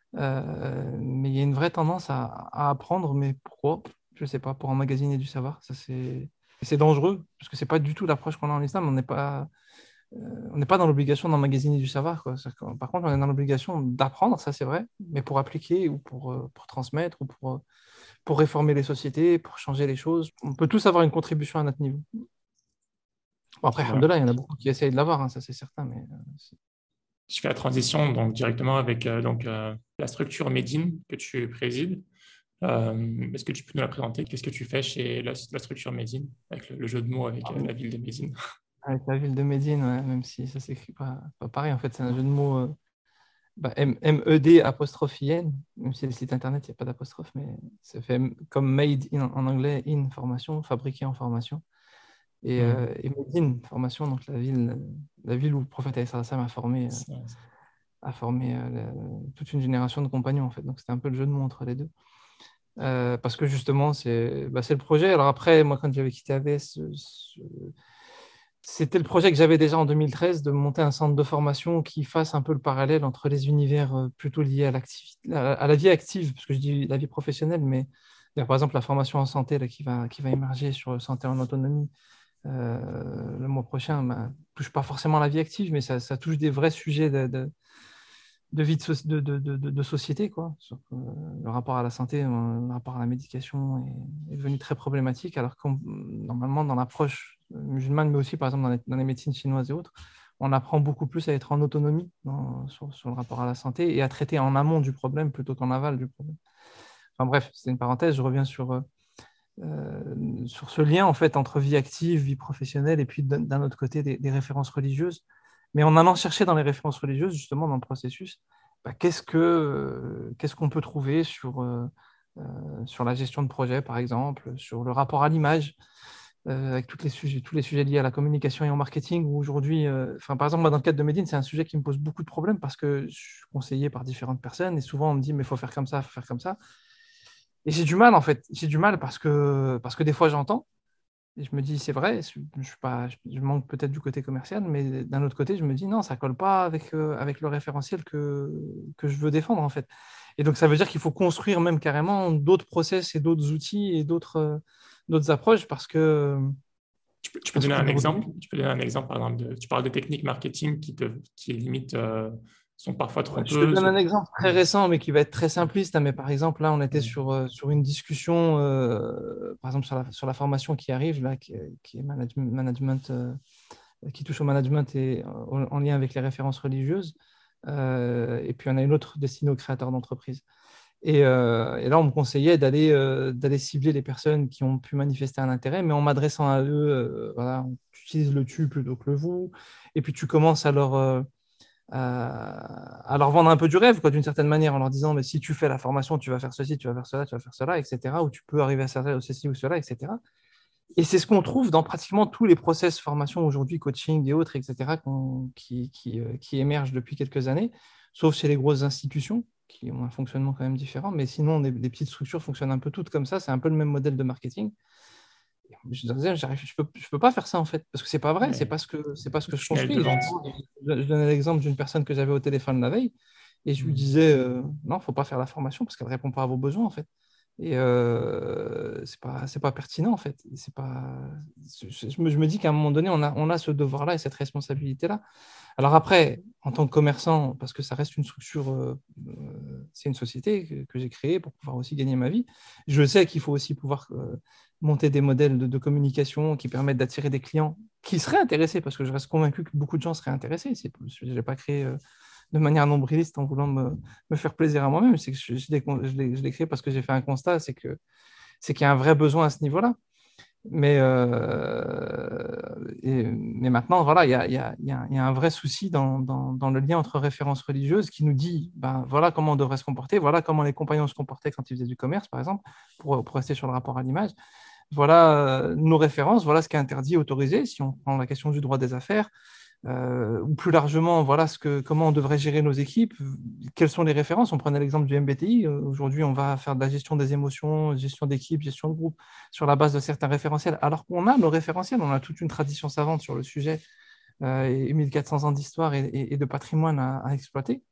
Euh, mais il y a une vraie tendance à, à apprendre. Mais pourquoi? Je ne sais pas, pour emmagasiner du savoir. Ça, c'est, c'est dangereux, parce que c'est pas du tout l'approche qu'on a en islam. On n'est pas, euh, on n'est pas dans l'obligation d'emmagasiner du savoir, quoi. Que, par contre, on est dans l'obligation d'apprendre, ça c'est vrai, mais pour appliquer ou pour, euh, pour transmettre ou pour, euh, pour réformer les sociétés, pour changer les choses. On peut tous avoir une contribution à notre niveau. Bon, après, C'est vrai. alhamdoulilah, il y en a beaucoup qui essayent de l'avoir, hein, ça c'est certain. Mais, euh, c'est- Je fais la transition donc directement avec euh, donc, euh, la structure Medine que tu présides. Euh, est-ce que tu peux nous la présenter? Qu'est-ce que tu fais chez la, la structure Medine, avec le, le jeu de mots avec euh, la ville de Médine? Avec la ville de Médine, ouais, même si ça s'écrit pas, pas pareil, en fait, c'est un jeu de mots euh, bah, M- M-E-D apostrophe I-N, même si le site internet, il n'y a pas d'apostrophe, mais ça fait m- comme made in en anglais, in formation, fabriqué en formation. Et, Hmm. euh, et Médine, formation, donc la ville, la ville où le prophète alayhi salam a formé, euh, Ça- a formé euh, la- toute une génération de compagnons, en fait. Donc c'était un peu le jeu de mots entre les deux. Euh, parce que justement, c'est bah, c'est le projet. Alors après, moi, quand j'avais quitté A V S, euh, ce- c'était le projet que j'avais déjà en deux mille treize de monter un centre de formation qui fasse un peu le parallèle entre les univers euh, plutôt liés à l'activité, à à la vie active, parce que je dis la vie professionnelle, mais il y a par exemple la formation en santé là, qui va, qui va émerger sur santé en autonomie euh, le mois prochain. Bah, touche pas forcément à la vie active, mais ça, ça touche des vrais sujets de, de, de vie de, soci- de, de, de, de société, quoi. Sur, euh, le rapport à la santé, euh, le rapport à la médication est, est devenu très problématique, alors que normalement, dans l'approche musulmane, mais aussi par exemple dans les, dans les médecines chinoises et autres, on apprend beaucoup plus à être en autonomie dans- sur, sur le rapport à la santé et à traiter en amont du problème plutôt qu'en aval du problème. Enfin bref, c'est une parenthèse, je reviens sur, euh, euh, sur ce lien en fait entre vie active, vie professionnelle et puis d'un d'un autre côté des, des références religieuses. Mais en allant chercher dans les références religieuses, justement dans le processus, bah, qu'est-ce que, euh, qu'est-ce qu'on peut trouver sur, euh, euh, sur la gestion de projet, par exemple, sur le rapport à l'image, euh, avec toutes les sujets, tous les sujets liés à la communication et au marketing, où aujourd'hui, euh, enfin, par exemple, moi, dans le cadre de Medine, c'est un sujet qui me pose beaucoup de problèmes parce que je suis conseillé par différentes personnes et souvent on me dit, mais il faut faire comme ça, il faut faire comme ça. Et j'ai du mal, en fait. J'ai du mal parce que, parce que des fois, j'entends et je me dis, c'est vrai, je, je suis pas, je, je manque peut-être du côté commercial, mais d'un autre côté, je me dis, non, ça colle pas avec, euh, avec le référentiel que, que je veux défendre, en fait. Et donc, ça veut dire qu'il faut construire même carrément d'autres process et d'autres outils et d'autres euh, d'autres approches parce que, Tu peux, tu peux parce donner un qu'aujourd'hui, exemple? Tu peux donner un exemple, par exemple, de, tu parles de techniques marketing qui, te, qui limite, euh, sont parfois ouais, je te trompeuses. donne un Ou... exemple très récent, mais qui va être très simpliste, hein, mais par exemple, là, on était Hmm. sur, euh, sur une discussion, euh, par exemple, sur la, sur la formation qui arrive, là, qui, est qui est management, management euh, qui touche au management et en, en lien avec les références religieuses. Euh, et puis, on a une autre destinée aux créateurs d'entreprises. Et, euh, et là, on me conseillait d'aller euh, d'aller cibler les personnes qui ont pu manifester un intérêt, mais en m'adressant à eux, euh, voilà, tu utilises le tu plutôt que le vous. Et puis, tu commences à leur, euh, à, à leur vendre un peu du rêve, quoi, d'une certaine manière, en leur disant, mais si tu fais la formation, tu vas faire ceci, tu vas faire cela, tu vas faire cela, et cetera. Ou tu peux arriver à faire ceci ou cela, et cetera. Et c'est ce qu'on trouve dans pratiquement tous les process formation aujourd'hui, coaching et autres, et cetera, qu'on- qui, qui, euh, qui émergent depuis quelques années, sauf chez les grosses institutions qui ont un fonctionnement quand même différent. Mais sinon, les, les petites structures fonctionnent un peu toutes comme ça. C'est un peu le même modèle de marketing. Je disais, j'arrive, je peux, je peux pas faire ça en fait, parce que c'est pas vrai, c'est Ouais. pas ce que, c'est pas ce que je Tunnel de construis. vente. Justement, je, je donnais l'exemple d'une personne que j'avais au téléphone la veille, et je lui Hmm. disais, euh, non, faut pas faire la formation parce qu'elle répond pas à vos besoins en fait. Et euh, c'est pas, c'est pas pertinent en fait. C'est pas, je, je me, je me dis qu'à un moment donné, on a, on a ce devoir-là et cette responsabilité-là. Alors après, en tant que commerçant, parce que ça reste une structure, euh, euh, c'est une société que, que j'ai créée pour pouvoir aussi gagner ma vie, je sais qu'il faut aussi pouvoir euh, monter des modèles de, de communication qui permettent d'attirer des clients qui seraient intéressés, parce que je reste convaincu que beaucoup de gens seraient intéressés. C'est, je ne l'ai pas créé euh, de manière nombriliste en voulant me, me faire plaisir à moi-même. C'est que je, je l'ai, je l'ai- je l'ai créé parce que j'ai fait un constat, c'est que, c'est qu'il y a un vrai besoin à ce niveau-là. Mais, euh, et- mais maintenant, voilà, il y a, il y a- il y a- il y a un vrai souci dans, dans- dans le lien entre références religieuses qui nous dit, ben, voilà comment on devrait se comporter, voilà comment les compagnons se comportaient quand ils faisaient du commerce, par exemple, pour, pour rester sur le rapport à l'image. voilà euh, nos références, voilà ce qui est interdit, autorisé, si on prend la question du droit des affaires, euh, ou plus largement, voilà ce que, comment on devrait gérer nos équipes, quelles sont les références. On prenait l'exemple du M B T I. Euh, Aujourd'hui, on va faire de la gestion des émotions, gestion d'équipe, gestion de groupe, sur la base de certains référentiels, alors qu'on a nos référentiels, on a toute une tradition savante sur le sujet euh, et mille quatre cents ans d'histoire et, et- et de patrimoine à, à exploiter.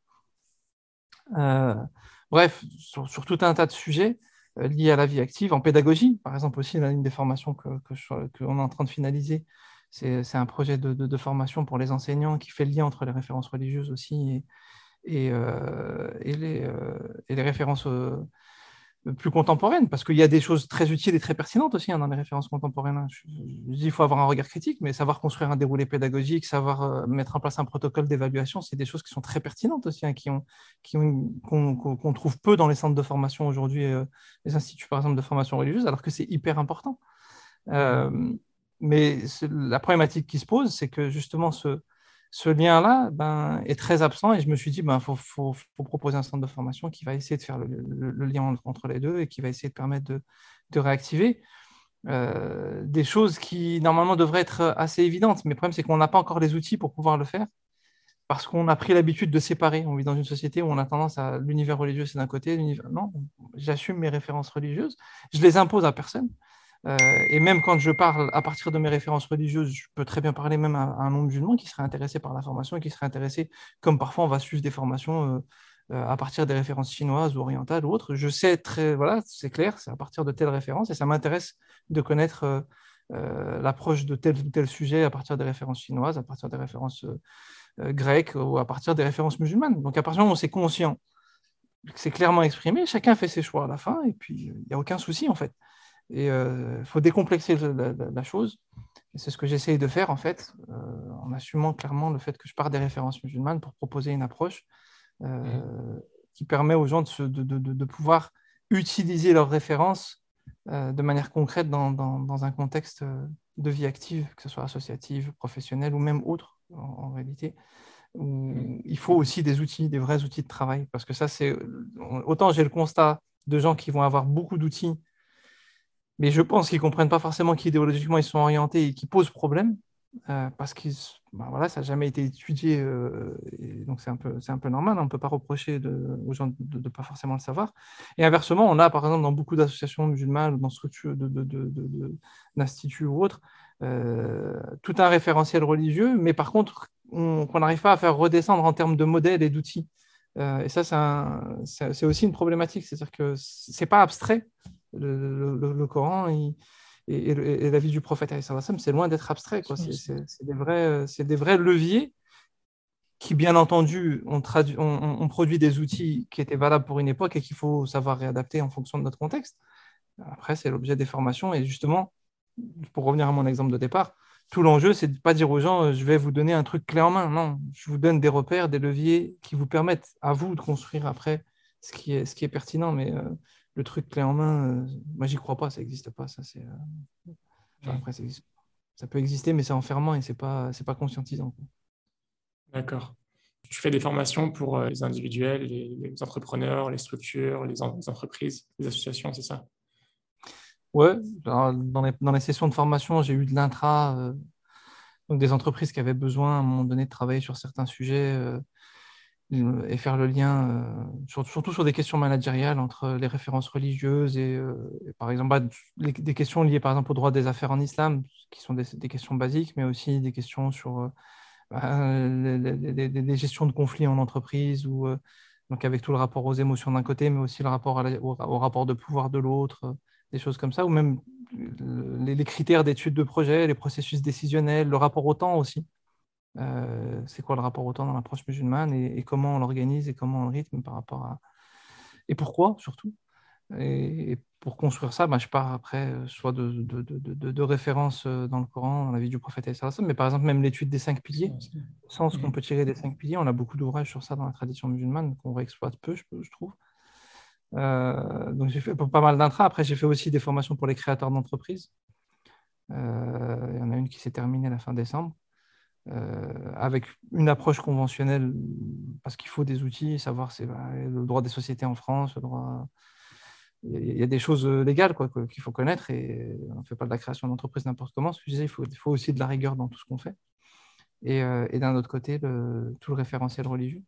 Euh, bref, sur, sur tout un tas de sujets euh, liés à la vie active, en pédagogie, par exemple aussi, l'une des formations que, que je- que on est en train de finaliser, c'est, c'est un projet de, de- de formation pour les enseignants qui fait le lien entre les références religieuses aussi et, et, euh, et les, euh, et les références euh, plus contemporaine, parce qu'il y a des choses très utiles et très pertinentes aussi hein, dans les références contemporaines. Hein. Je, je dis il faut avoir un regard critique, mais savoir construire un déroulé pédagogique, savoir euh, mettre en place un protocole d'évaluation, c'est des choses qui sont très pertinentes aussi, hein, qui ont, qui ont, qu'on, qu'on, qu'on trouve peu dans les centres de formation aujourd'hui, euh, les instituts par exemple de formation religieuse, alors que c'est hyper important. Euh, mais la problématique qui se pose, c'est que justement ce, ce lien-là ben, est très absent et je me suis dit, il ben, faut, faut, faut, proposer un centre de formation qui va essayer de faire le, le, le lien entre les deux et qui va essayer de permettre de, de réactiver euh, des choses qui normalement devraient être assez évidentes. Mais le problème, c'est qu'on n'a pas encore les outils pour pouvoir le faire parce qu'on a pris l'habitude de séparer. On vit dans une société où on a tendance à l'univers religieux, c'est d'un côté, l'univers... non, j'assume mes références religieuses, je les impose à personne. Euh, et même quand je parle à partir de mes références religieuses, je peux très bien parler même à, à un non-musulman qui serait intéressé par la formation et qui serait intéressé, comme parfois on va suivre des formations euh, euh, à partir des références chinoises ou orientales ou autres. Je sais très, voilà, c'est clair, c'est à partir de telles références et ça m'intéresse de connaître euh, euh, l'approche de tel ou tel sujet à partir des références chinoises, à partir des références euh, euh, grecques ou à partir des références musulmanes. Donc à partir du moment où c'est conscient, c'est clairement exprimé, chacun fait ses choix à la fin et puis il n'y a aucun souci en fait. Et il euh, faut décomplexer la, la, la chose. Et c'est ce que j'essaye de faire, en fait, euh, en assumant clairement le fait que je pars des références musulmanes pour proposer une approche euh, qui permet aux gens de, se, de, de, de, pouvoir utiliser leurs références euh, de manière concrète dans, dans, dans, un contexte de vie active, que ce soit associative, professionnelle ou même autre, en, en réalité. Où il faut aussi des outils, des vrais outils de travail. Parce que ça, c'est... Autant j'ai le constat de gens qui vont avoir beaucoup d'outils mais je pense qu'ils ne comprennent pas forcément qu'idéologiquement ils sont orientés et qui posent problème, euh, parce que ben voilà, ça n'a jamais été étudié, euh, et donc c'est un peu, c'est un peu normal, hein, on ne peut pas reprocher de, aux gens de ne pas forcément le savoir. Et inversement, on a par exemple dans beaucoup d'associations musulmanes ou dans structures de, de, de, de, d'instituts ou autres, euh, tout un référentiel religieux, mais par contre, on, qu'on n'arrive pas à faire redescendre en termes de modèles et d'outils. Euh, et ça, c'est, un, c'est, c'est aussi une problématique, c'est-à-dire que ce n'est pas abstrait le, le, le Coran il, et, et, et, la vie du prophète, c'est loin d'être abstrait. C'est, c'est, c'est, des vrais, c'est des vrais leviers qui, bien entendu, ont, traduit, ont, ont produit des outils qui étaient valables pour une époque et qu'il faut savoir réadapter en fonction de notre contexte. Après, c'est l'objet des formations. Et justement, pour revenir à mon exemple de départ, tout l'enjeu, c'est de ne pas dire aux gens, je vais vous donner un truc clé en main. Non, je vous donne des repères, des leviers qui vous permettent à vous de construire après ce qui est, ce qui est pertinent. Mais euh, le truc clé en main, euh, moi, j'y crois pas, ça n'existe pas. Ça, c'est, euh... enfin, après, ça, existe. Ça peut exister, mais c'est enfermant et c'est pas, c'est pas conscientisant. D'accord. Tu fais des formations pour euh, les individuels, les, les entrepreneurs, les structures, les, en- les entreprises, les associations, c'est ça? Ouais, dans les, dans les sessions de formation, j'ai eu de l'intra, euh, donc des entreprises qui avaient besoin à un moment donné de travailler sur certains sujets euh, et faire le lien, euh, sur- surtout sur des questions managériales entre les références religieuses et, euh, et par exemple bah, les- des questions liées par exemple au droit des affaires en islam, qui sont des, des questions basiques, mais aussi des questions sur euh, bah, les, les- les- les gestions de conflits en entreprise, ou euh, donc avec tout le rapport aux émotions d'un côté, mais aussi le rapport à la- au, au rapport de pouvoir de l'autre, euh, des choses comme ça, ou même euh, les, les critères d'étude de projet, les processus décisionnels, le rapport au temps aussi. Euh, c'est quoi le rapport au temps dans l'approche musulmane et, et comment on l'organise et comment on le rythme par rapport à... Et pourquoi surtout. Et, et pour construire ça, bah, je pars après euh, soit de, de, de, de, de références euh, dans le Coran, dans la vie du prophète, et cetera, mais par exemple même l'étude des cinq piliers, le sens qu'on peut tirer des cinq piliers, on a beaucoup d'ouvrages sur ça dans la tradition musulmane qu'on réexploite peu, je, je trouve. Euh, donc j'ai fait pas mal d'intras. Après, j'ai fait aussi des formations pour les créateurs d'entreprises. Euh, il y en a une qui s'est terminée la fin décembre. Euh, avec une approche conventionnelle, parce qu'il faut des outils, savoir c'est bah, le droit des sociétés en France, le droit, il y a des choses légales quoi, qu'il faut connaître et on ne fait pas de la création d'entreprise n'importe comment. Ce que je disais, il faut, il faut aussi de la rigueur dans tout ce qu'on fait. Et, euh, et d'un autre côté, le, tout le référentiel religieux.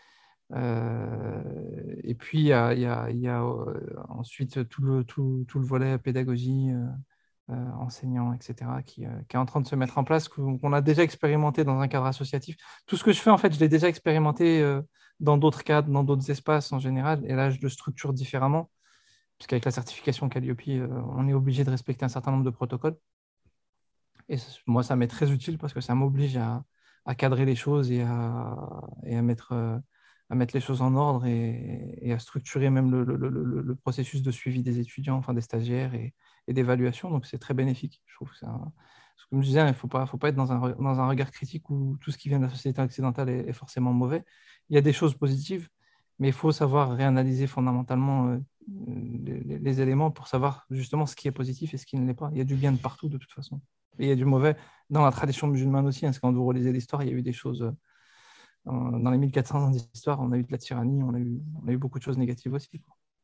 Euh, et puis, il y a, il y a, il y a euh, ensuite tout le, tout, tout le volet pédagogie, euh, euh, enseignants, et cetera, qui, euh, qui est en train de se mettre en place, qu'on qu'on a déjà expérimenté dans un cadre associatif. Tout ce que je fais, en fait, je l'ai déjà expérimenté euh, dans d'autres cadres, dans d'autres espaces en général, et là, je le structure différemment, puisqu'avec la certification Calliope, euh, on est obligé de respecter un certain nombre de protocoles. Et moi, ça m'est très utile parce que ça m'oblige à, à cadrer les choses et à, et à mettre, euh, à mettre les choses en ordre et, et à structurer même le, le, le, le, processus de suivi des étudiants, enfin des stagiaires et, et d'évaluation. Donc, c'est très bénéfique. Je trouve que c'est un... Comme je disais, il ne faut pas, faut pas être dans un, dans un regard critique où tout ce qui vient de la société occidentale est, est forcément mauvais. Il y a des choses positives, mais il faut savoir réanalyser fondamentalement euh, les, les éléments pour savoir justement ce qui est positif et ce qui ne l'est pas. Il y a du bien de partout de toute façon. Et il y a du mauvais dans la tradition musulmane aussi, hein, parce que quand vous relisez l'histoire, il y a eu des choses, euh, dans les mille quatre cents ans d'histoire, on a eu de la tyrannie, on a eu, on a eu beaucoup de choses négatives aussi.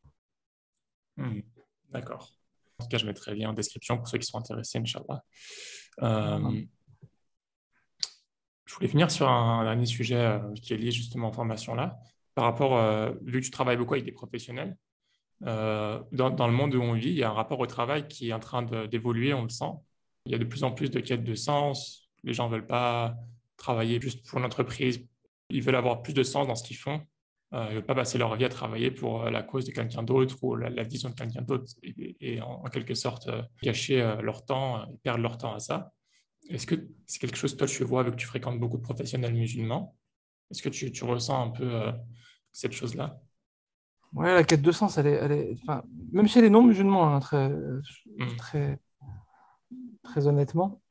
Hmm, d'accord. En tout cas, je mettrai le lien en description pour ceux qui sont intéressés, Inch'Allah. Euh, je voulais finir sur un dernier sujet euh, qui est lié justement en formation là. Par rapport, euh, vu que tu travailles beaucoup avec des professionnels, euh, dans, dans le monde où on vit, il y a un rapport au travail qui est en train de- d'évoluer, on le sent. Il y a de plus en plus de quêtes de sens. Les gens ne veulent pas travailler juste pour l'entreprise. Ils veulent avoir plus de sens dans ce qu'ils font. Euh, ils ne veulent pas passer leur vie à travailler pour euh, la cause de quelqu'un d'autre ou la, la vision de quelqu'un d'autre et, et en, en quelque sorte euh, gâcher euh, leur temps, euh, perdre leur temps à ça. Est-ce que c'est quelque chose que toi tu vois vu que tu fréquentes beaucoup de professionnels musulmans? Est-ce que tu, tu ressens un peu euh, cette chose-là? Ouais, la quête de sens, elle est, elle est, enfin, même chez les non-musulmans, hein, très, Hmm. très, très honnêtement,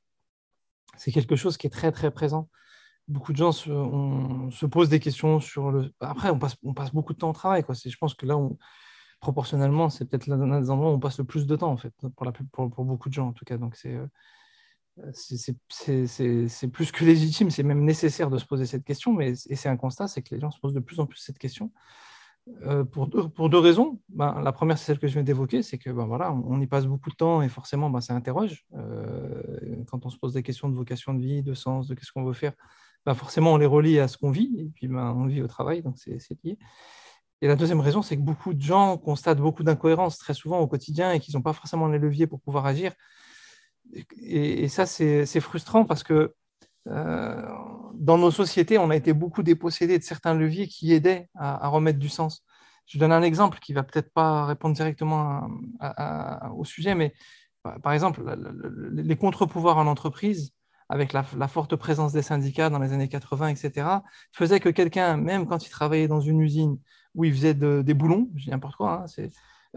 c'est quelque chose qui est très, très présent. Beaucoup de gens se, on, se posent des questions sur le. Après, on passe, on passe beaucoup de temps au travail, quoi. C'est, je pense que là, on, proportionnellement, c'est peut-être l'un des endroits où on passe le plus de temps, en fait, pour, la, pour, pour beaucoup de gens, en tout cas. Donc, c'est, euh, c'est, c'est, c'est, c'est- c'est plus que légitime, c'est même nécessaire de se poser cette question, mais et c'est un constat, c'est que les gens se posent de plus en plus cette question. Euh, pour deux, pour deux raisons. Ben, la première, c'est celle que je viens d'évoquer, c'est que ben, voilà, on, on y passe beaucoup de temps et forcément, ben, ça interroge. Euh, quand on se pose des questions de vocation de vie, de sens, de qu'est-ce qu'on veut faire, ben, forcément, on les relie à ce qu'on vit et puis ben, on vit au travail, donc c'est c'est lié. Et la deuxième raison, c'est que beaucoup de gens constatent beaucoup d'incohérences très souvent au quotidien et qu'ils n'ont pas forcément les leviers pour pouvoir agir. Et, et ça, c'est c'est frustrant parce que euh, dans nos sociétés, on a été beaucoup dépossédés de certains leviers qui aidaient à, à remettre du sens. Je donne un exemple qui va peut-être pas répondre directement à- à- à- au sujet, mais par par exemple, la- la- la- les contre-pouvoirs en entreprise, avec la, la forte présence des syndicats dans les années quatre-vingts, et cetera, faisaient que quelqu'un, même quand il travaillait dans une usine où il faisait de- des boulons, je dis n'importe quoi, hein, c'est,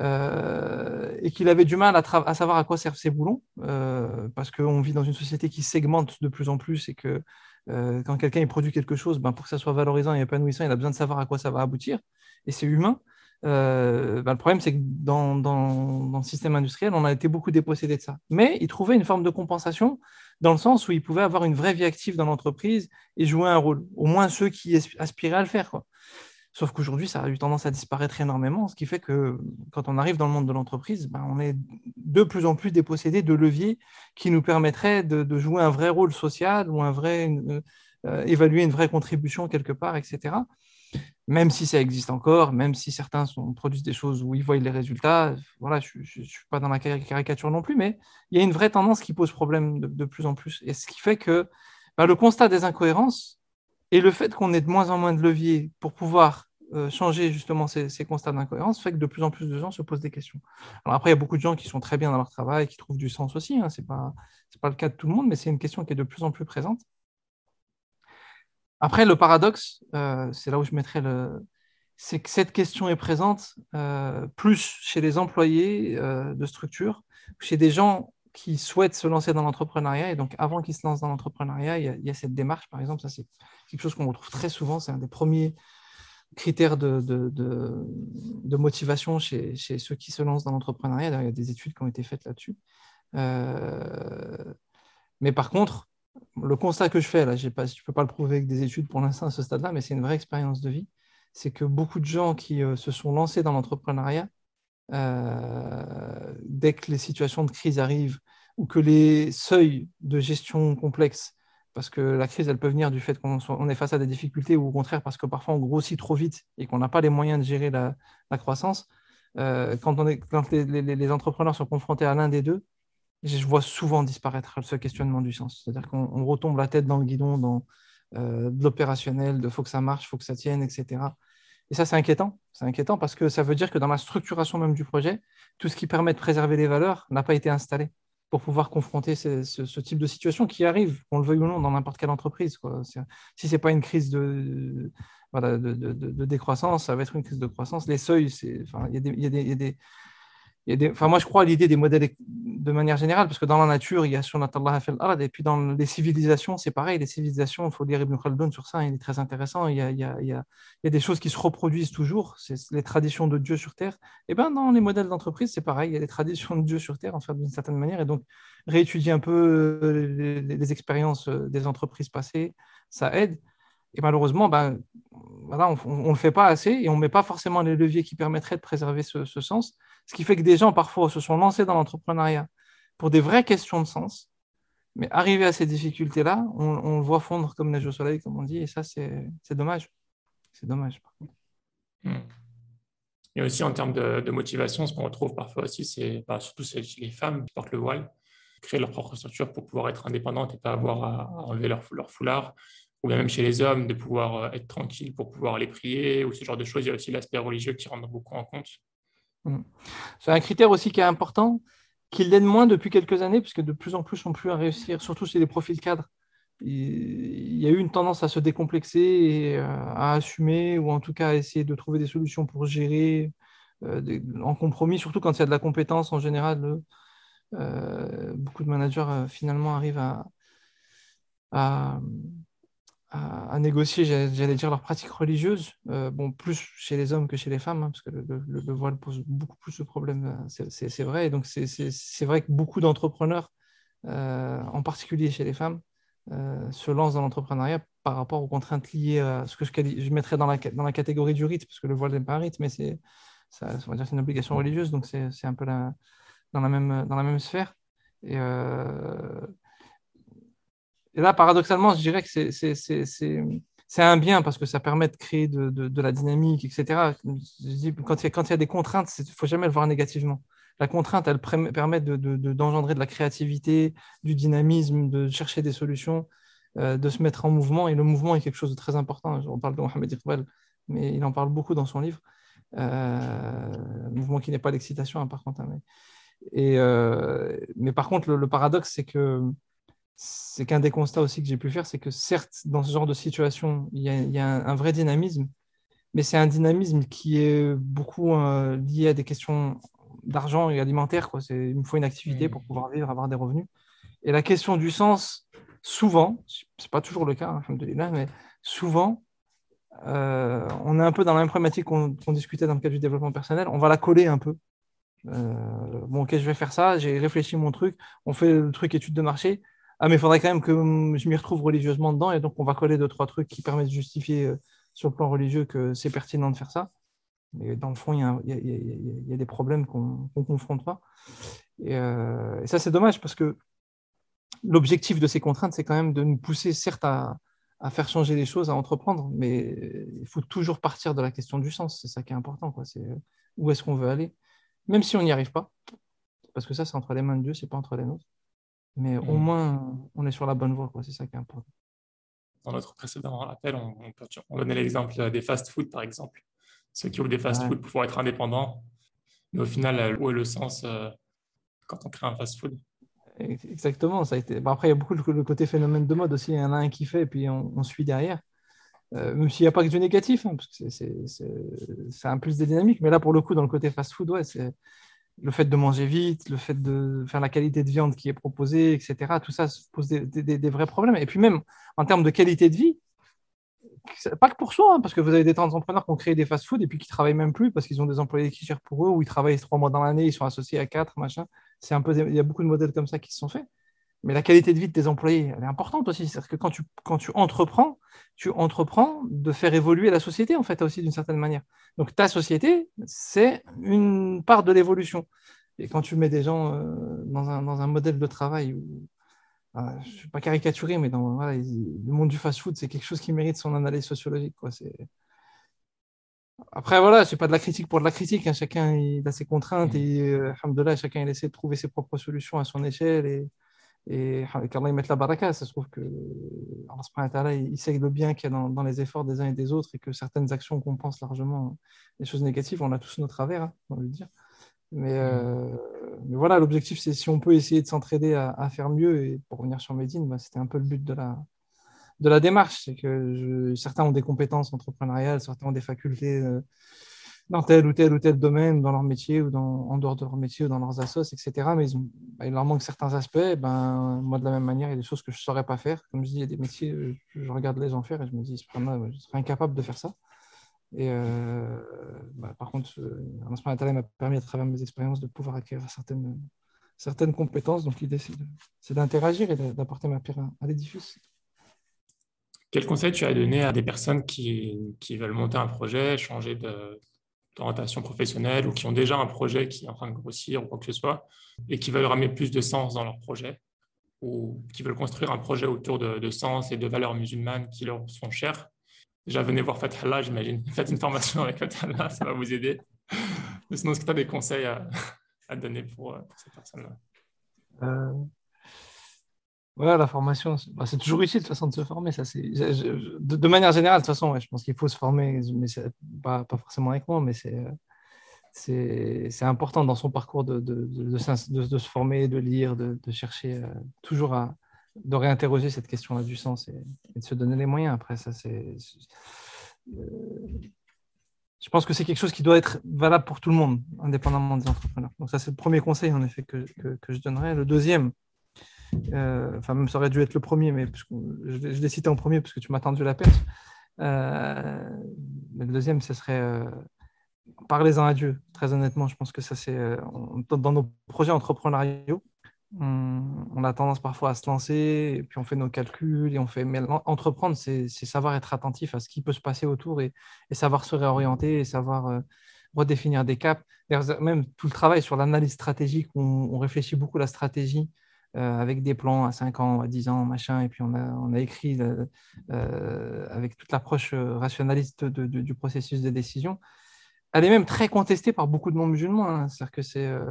euh, et qu'il avait du mal à, tra- à savoir à quoi servent ces boulons, euh, parce qu'on vit dans une société qui segmente de plus en plus et que euh, quand quelqu'un il produit quelque chose, ben, pour que ça soit valorisant et épanouissant, il a besoin de savoir à quoi ça va aboutir, et c'est humain. Euh, ben, le problème, c'est que dans, dans, dans le système industriel, on a été beaucoup dépossédé de ça. Mais il trouvait une forme de compensation dans le sens où il pouvait avoir une vraie vie active dans l'entreprise et jouer un rôle, au moins ceux qui aspiraient à le faire, quoi. Sauf qu'aujourd'hui, ça a eu tendance à disparaître énormément, ce qui fait que quand on arrive dans le monde de l'entreprise, ben, on est de plus en plus dépossédé de leviers qui nous permettraient de, de jouer un vrai rôle social ou un vrai, une, euh, évaluer une vraie contribution quelque part, et cetera. Même si ça existe encore, même si certains sont, produisent des choses où ils voient les résultats, voilà, je ne suis pas dans la caricature non plus, mais il y a une vraie tendance qui pose problème de, de plus en plus. Et ce qui fait que ben, le constat des incohérences, et le fait qu'on ait de moins en moins de leviers pour pouvoir euh, changer justement ces, ces constats d'incohérence fait que de plus en plus de gens se posent des questions. Alors après, il y a beaucoup de gens qui sont très bien dans leur travail, qui trouvent du sens aussi, hein, ce n'est pas, c'est pas le cas de tout le monde, mais c'est une question qui est de plus en plus présente. Après, le paradoxe, euh, c'est là où je mettrais le... c'est que cette question est présente euh, plus chez les employés euh, de structures, chez des gens qui souhaitent se lancer dans l'entrepreneuriat. Et donc, avant qu'ils se lancent dans l'entrepreneuriat, il y a, il y a cette démarche, par exemple, ça c'est quelque chose qu'on retrouve très souvent, c'est un des premiers critères de, de, de, de motivation chez, chez, ceux qui se lancent dans l'entrepreneuriat. D'ailleurs, il y a des études qui ont été faites là-dessus. Euh, mais par contre, le constat que je fais, là, j'ai pas, je ne peux pas le prouver avec des études pour l'instant à ce stade-là, mais c'est une vraie expérience de vie, c'est que beaucoup de gens qui euh, se sont lancés dans l'entrepreneuriat euh, dès que les situations de crise arrivent ou que les seuils de gestion complexes, parce que la crise, elle peut venir du fait qu'on soit- on est face à des difficultés ou au contraire parce que parfois on grossit trop vite et qu'on n'a pas les moyens de gérer la, la croissance. Euh, quand on est, quand les, les- les entrepreneurs sont confrontés à l'un des deux, je vois souvent disparaître ce questionnement du sens. C'est-à-dire qu'on on retombe la tête dans le guidon, dans euh, de l'opérationnel, de faut que ça marche, faut que ça tienne, et cetera. Et ça, c'est inquiétant. C'est inquiétant parce que ça veut dire que dans la structuration même du projet, tout ce qui permet de préserver les valeurs n'a pas été installé pour pouvoir confronter ce, ce- ce type de situation qui arrive, qu'on le veuille ou non, dans n'importe quelle entreprise, quoi. C'est- Si ce n'est pas une crise de, voilà, de, de- de- de décroissance, ça va être une crise de croissance. Les seuils, c'est, enfin, il y a des, il y a des- il y a des- il y a des- enfin, moi, je crois à l'idée des modèles éc- de manière générale, parce que dans la nature, il y a Sunnatullah fil ard, et puis dans les civilisations, c'est pareil. Les civilisations, il faut lire Ibn Khaldun sur ça, il est très intéressant. Il y a, il y a, il y a, il y a des choses qui se reproduisent toujours, c'est les traditions de Dieu sur Terre. Et bien, dans les modèles d'entreprise, c'est pareil, il y a des traditions de Dieu sur Terre, en fait, d'une certaine manière. Et donc, réétudier un peu euh, les, les- les expériences euh, des entreprises passées, ça aide. Et malheureusement, ben, voilà, on ne le fait pas assez et on ne met pas forcément les leviers qui permettraient de préserver ce, ce sens. Ce qui fait que des gens, parfois, se sont lancés dans l'entrepreneuriat pour des vraies questions de sens. Mais arrivé à ces difficultés-là, on, on le voit fondre comme neige au soleil, comme on dit. Et ça, c'est c'est dommage. C'est dommage. Hmm. Et aussi en termes de, de motivation, ce qu'on retrouve parfois aussi, c'est bah, surtout chez chez les femmes qui portent le voile, créer leur propre structure pour pouvoir être indépendantes et pas avoir à, à enlever leur, leur foulard, ou bien même chez les hommes de pouvoir euh, être tranquille pour pouvoir aller prier, ou ce genre de choses. Il y a aussi l'aspect religieux qui rentre beaucoup en compte. Mm. C'est un critère aussi qui est important, qui l'aide moins depuis quelques années, puisque de plus en plus on plus à réussir, surtout chez les profils cadres. Il y a eu une tendance à se décomplexer et euh, à assumer, ou en tout cas à essayer de trouver des solutions pour gérer euh, des- en compromis, surtout quand il y a de la compétence en général. Euh, beaucoup de managers euh, finalement arrivent à, à, à- à négocier, j'allais j'allais dire, leurs pratiques religieuses. Euh, bon, plus chez les hommes que chez les femmes, hein, parce que le, le- le voile pose beaucoup plus de problèmes, euh, c'est c'est- c'est vrai. Et donc, c'est c'est- c'est vrai que beaucoup d'entrepreneurs, euh, en particulier chez les femmes, euh, se lancent dans l'entrepreneuriat par rapport aux contraintes liées à ce que je, quali- je mettrais dans la, ca- dans la catégorie du rite, parce que le voile n'est pas un rite, mais c'est ça, on va dire que c'est une obligation religieuse, donc c'est c'est un peu la- dans la même, dans la même sphère. Et, euh, et là, paradoxalement, je dirais que c'est c'est- c'est- c'est- c'est un bien parce que ça permet de créer de, de- de la dynamique, et cetera. Je dis, quand il y a, quand il y a des contraintes, il ne faut jamais le voir négativement. La contrainte, elle pré- permet de, de- de- d'engendrer de la créativité, du dynamisme, de chercher des solutions, euh, de se mettre en mouvement. Et le mouvement est quelque chose de très important. On parle de Mohamed Iqbal, mais il en parle beaucoup dans son livre. Euh, un mouvement qui n'est pas l'excitation, hein, par contre. Hein, mais, et, euh, mais par contre, le, le paradoxe, c'est que c'est qu'un des constats aussi que j'ai pu faire, c'est que certes, dans ce genre de situation, il y a, il y a un, un vrai dynamisme, mais c'est un dynamisme qui est beaucoup euh, lié à des questions d'argent et alimentaire, quoi. C'est, il me faut une activité pour Hmm. pouvoir vivre, avoir des revenus. Et la question du sens, souvent, c'est pas toujours le cas, hein, alhamdoulilah, mais souvent, euh, on est un peu dans la même problématique qu'on qu'on discutait dans le cadre du développement personnel. On va la coller un peu. Euh, bon, ok, je vais faire ça, j'ai réfléchi mon truc, on fait le truc étude de marché. Ah, mais il faudrait quand même que hum, je m'y retrouve religieusement dedans, et donc on va coller deux, trois trucs qui permettent de justifier euh, sur le plan religieux que c'est pertinent de faire ça. Mais dans le fond, il y a, il y a- il y a- il y a- il y a des problèmes qu'on ne confronte pas. Et, euh, et ça, c'est dommage parce que l'objectif de ces contraintes, c'est quand même de nous pousser, certes, à, à faire changer les choses, à entreprendre, mais il faut toujours partir de la question du sens. C'est ça qui est important, quoi. C'est euh, où est-ce qu'on veut aller, même si on n'y arrive pas, parce que ça, c'est entre les mains de Dieu, c'est pas entre les nôtres. Mais au Hmm. moins, on est sur la bonne voie, quoi. C'est ça qui est important. Dans notre précédent appel, on, on, peut- on donnait l'exemple des fast-food, par exemple. Ceux qui ouvrent des Ouais, fast-food pour pouvoir être indépendants. Mais au final, euh, où est le sens euh, quand on crée un fast-food? ex- exactement. Ça a été... bon, après, il y a beaucoup le le côté phénomène de mode aussi. Il y en a un qui fait, et puis on, on suit derrière. Euh, même s'il n'y a pas que du négatif, hein, parce que c'est c'est- c'est- ça impulse des dynamiques. Mais là, pour le coup, dans le côté fast-food, ouais, c'est le fait de manger vite, le fait de faire la qualité de viande qui est proposée, et cetera. Tout ça se pose des, des- des vrais problèmes. Et puis même, en termes de qualité de vie, c'est pas que pour soi, hein, parce que vous avez des entrepreneurs qui ont créé des fast-food et puis qui travaillent même plus parce qu'ils ont des employés qui gèrent pour eux, ou ils travaillent trois mois dans l'année, ils sont associés à quatre, machin. C'est un peu, il y a beaucoup de modèles comme ça qui se sont faits. mais la qualité de vie de tes employés, elle est importante aussi. C'est-à-dire que quand tu, quand tu entreprends, tu entreprends de faire évoluer la société, en fait, aussi d'une certaine manière. Donc, ta société, c'est une part de l'évolution. Et quand tu mets des gens euh, dans un, dans un modèle de travail où, euh, je ne suis pas caricaturé, mais dans voilà, le monde du fast-food, c'est quelque chose qui mérite son analyse sociologique, quoi. C'est... Après, voilà, c'est pas de la critique pour de la critique, hein. Chacun il a ses contraintes Mm. et, euh, alhamdoulilah, chacun il essaie de trouver ses propres solutions à son échelle et, et qu'Allah y mette la baraka. Ça se trouve que Allah subhanahu wa ta'ala, il sait le bien qu'il y a dans, dans les efforts des uns et des autres et que certaines actions compensent largement les choses négatives. On a tous nos travers, hein, j'ai envie de dire. Mais, Mm. euh, mais voilà, l'objectif, c'est si on peut essayer de s'entraider à, à faire mieux. Et pour revenir sur Medine, bah, c'était un peu le but de la, de la démarche. C'est que je- certains ont des compétences entrepreneuriales, certains ont des facultés euh, dans tel ou tel ou tel domaine, dans leur métier ou dans, en dehors de leur métier ou dans leurs assos, et cetera. Mais ils ont- bah, il leur manque certains aspects. Ben, moi, de la même manière, il y a des choses que je ne saurais pas faire. Comme je dis, il y a des métiers, euh, je, je regarde les gens faire et je me dis, subhanallah, je serais incapable de faire ça. Et euh, bah, par contre, euh, Allah subhanahu wa ta'ala m'a permis à travers mes expériences de pouvoir acquérir certaines, certaines compétences. Donc l'idée, c'est de- c'est d'interagir et de- d'apporter ma pierre à, à l'édifice. Quel conseil tu as donné à des personnes qui, qui veulent monter un projet, changer de, d'orientation professionnelle ou qui ont déjà un projet qui est en train de grossir ou quoi que ce soit et qui veulent ramener plus de sens dans leur projet ou qui veulent construire un projet autour de, de sens et de valeurs musulmanes qui leur sont chères? Déjà, venez voir Fathallah, j'imagine. Faites une formation avec Fathallah, ça va vous aider. Mais sinon, est-ce que tu as des conseils à, à donner pour, euh, pour ces personnes-là? Euh, voilà, la formation, c'est bah, c'est toujours utile de toute façon de se former. Ça, c'est, je- je- de, de manière générale, de toute façon, ouais, je pense qu'il faut se former, mais c'est pas, pas forcément avec moi, mais c'est, euh, c'est, c'est important dans son parcours de, de, de, de s'ins- de- de se former, de lire, de, de chercher euh, toujours à de réinterroger cette question-là du sens et, et de se donner les moyens. Après, ça, c'est, c'est- euh, je pense que c'est quelque chose qui doit être valable pour tout le monde, indépendamment des entrepreneurs. Donc ça, c'est le premier conseil, en effet, que, que, que je donnerais. Le deuxième, euh, enfin, même ça aurait dû être le premier, mais parce que je, l'ai je l'ai cité en premier parce que tu m'as tendu la perche. Euh, mais le deuxième, ce serait euh, parlez-en à Dieu. Très honnêtement, je pense que ça, c'est euh, on- dans dans nos projets entrepreneuriaux, on, on a tendance parfois à se lancer, et puis on fait nos calculs, et on fait. Mais l'en- entreprendre, c'est c'est savoir être attentif à ce qui peut se passer autour et, et savoir se réorienter et savoir euh, redéfinir des caps. D'ailleurs, même tout le travail sur l'analyse stratégique, on, on réfléchit beaucoup à la stratégie euh, avec des plans à cinq ans, à dix ans, machin, et puis on a, on a écrit le- euh, avec toute l'approche euh, rationaliste de- de- du processus de décision. Elle est même très contestée par beaucoup de non-musulmans, hein. C'est-à-dire que c'est. Euh,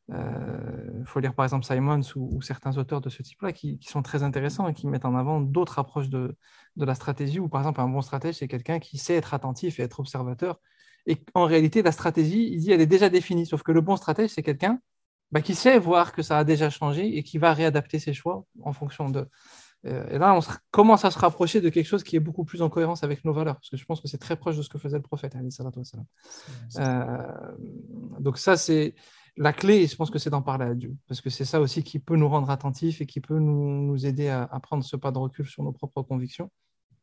euh, faut lire par exemple Simons ou, ou certains auteurs de ce type-là qui, qui sont très intéressants et qui mettent en avant d'autres approches de, de la stratégie, où par exemple un bon stratège, c'est quelqu'un qui sait être attentif et être observateur. Et en réalité, la stratégie, il dit, elle est déjà définie. Sauf que le bon stratège, c'est quelqu'un bah, qui sait voir que ça a déjà changé et qui va réadapter ses choix en fonction de. Euh, Et là, on se- commence à se rapprocher de quelque chose qui est beaucoup plus en cohérence avec nos valeurs, parce que je pense que c'est très proche de ce que faisait le prophète, alayhi salatu wassalam. Euh, donc ça, c'est la clé, et je pense que c'est d'en parler à Dieu, parce que c'est ça aussi qui peut nous rendre attentifs et qui peut nous, nous aider à, à prendre ce pas de recul sur nos propres convictions.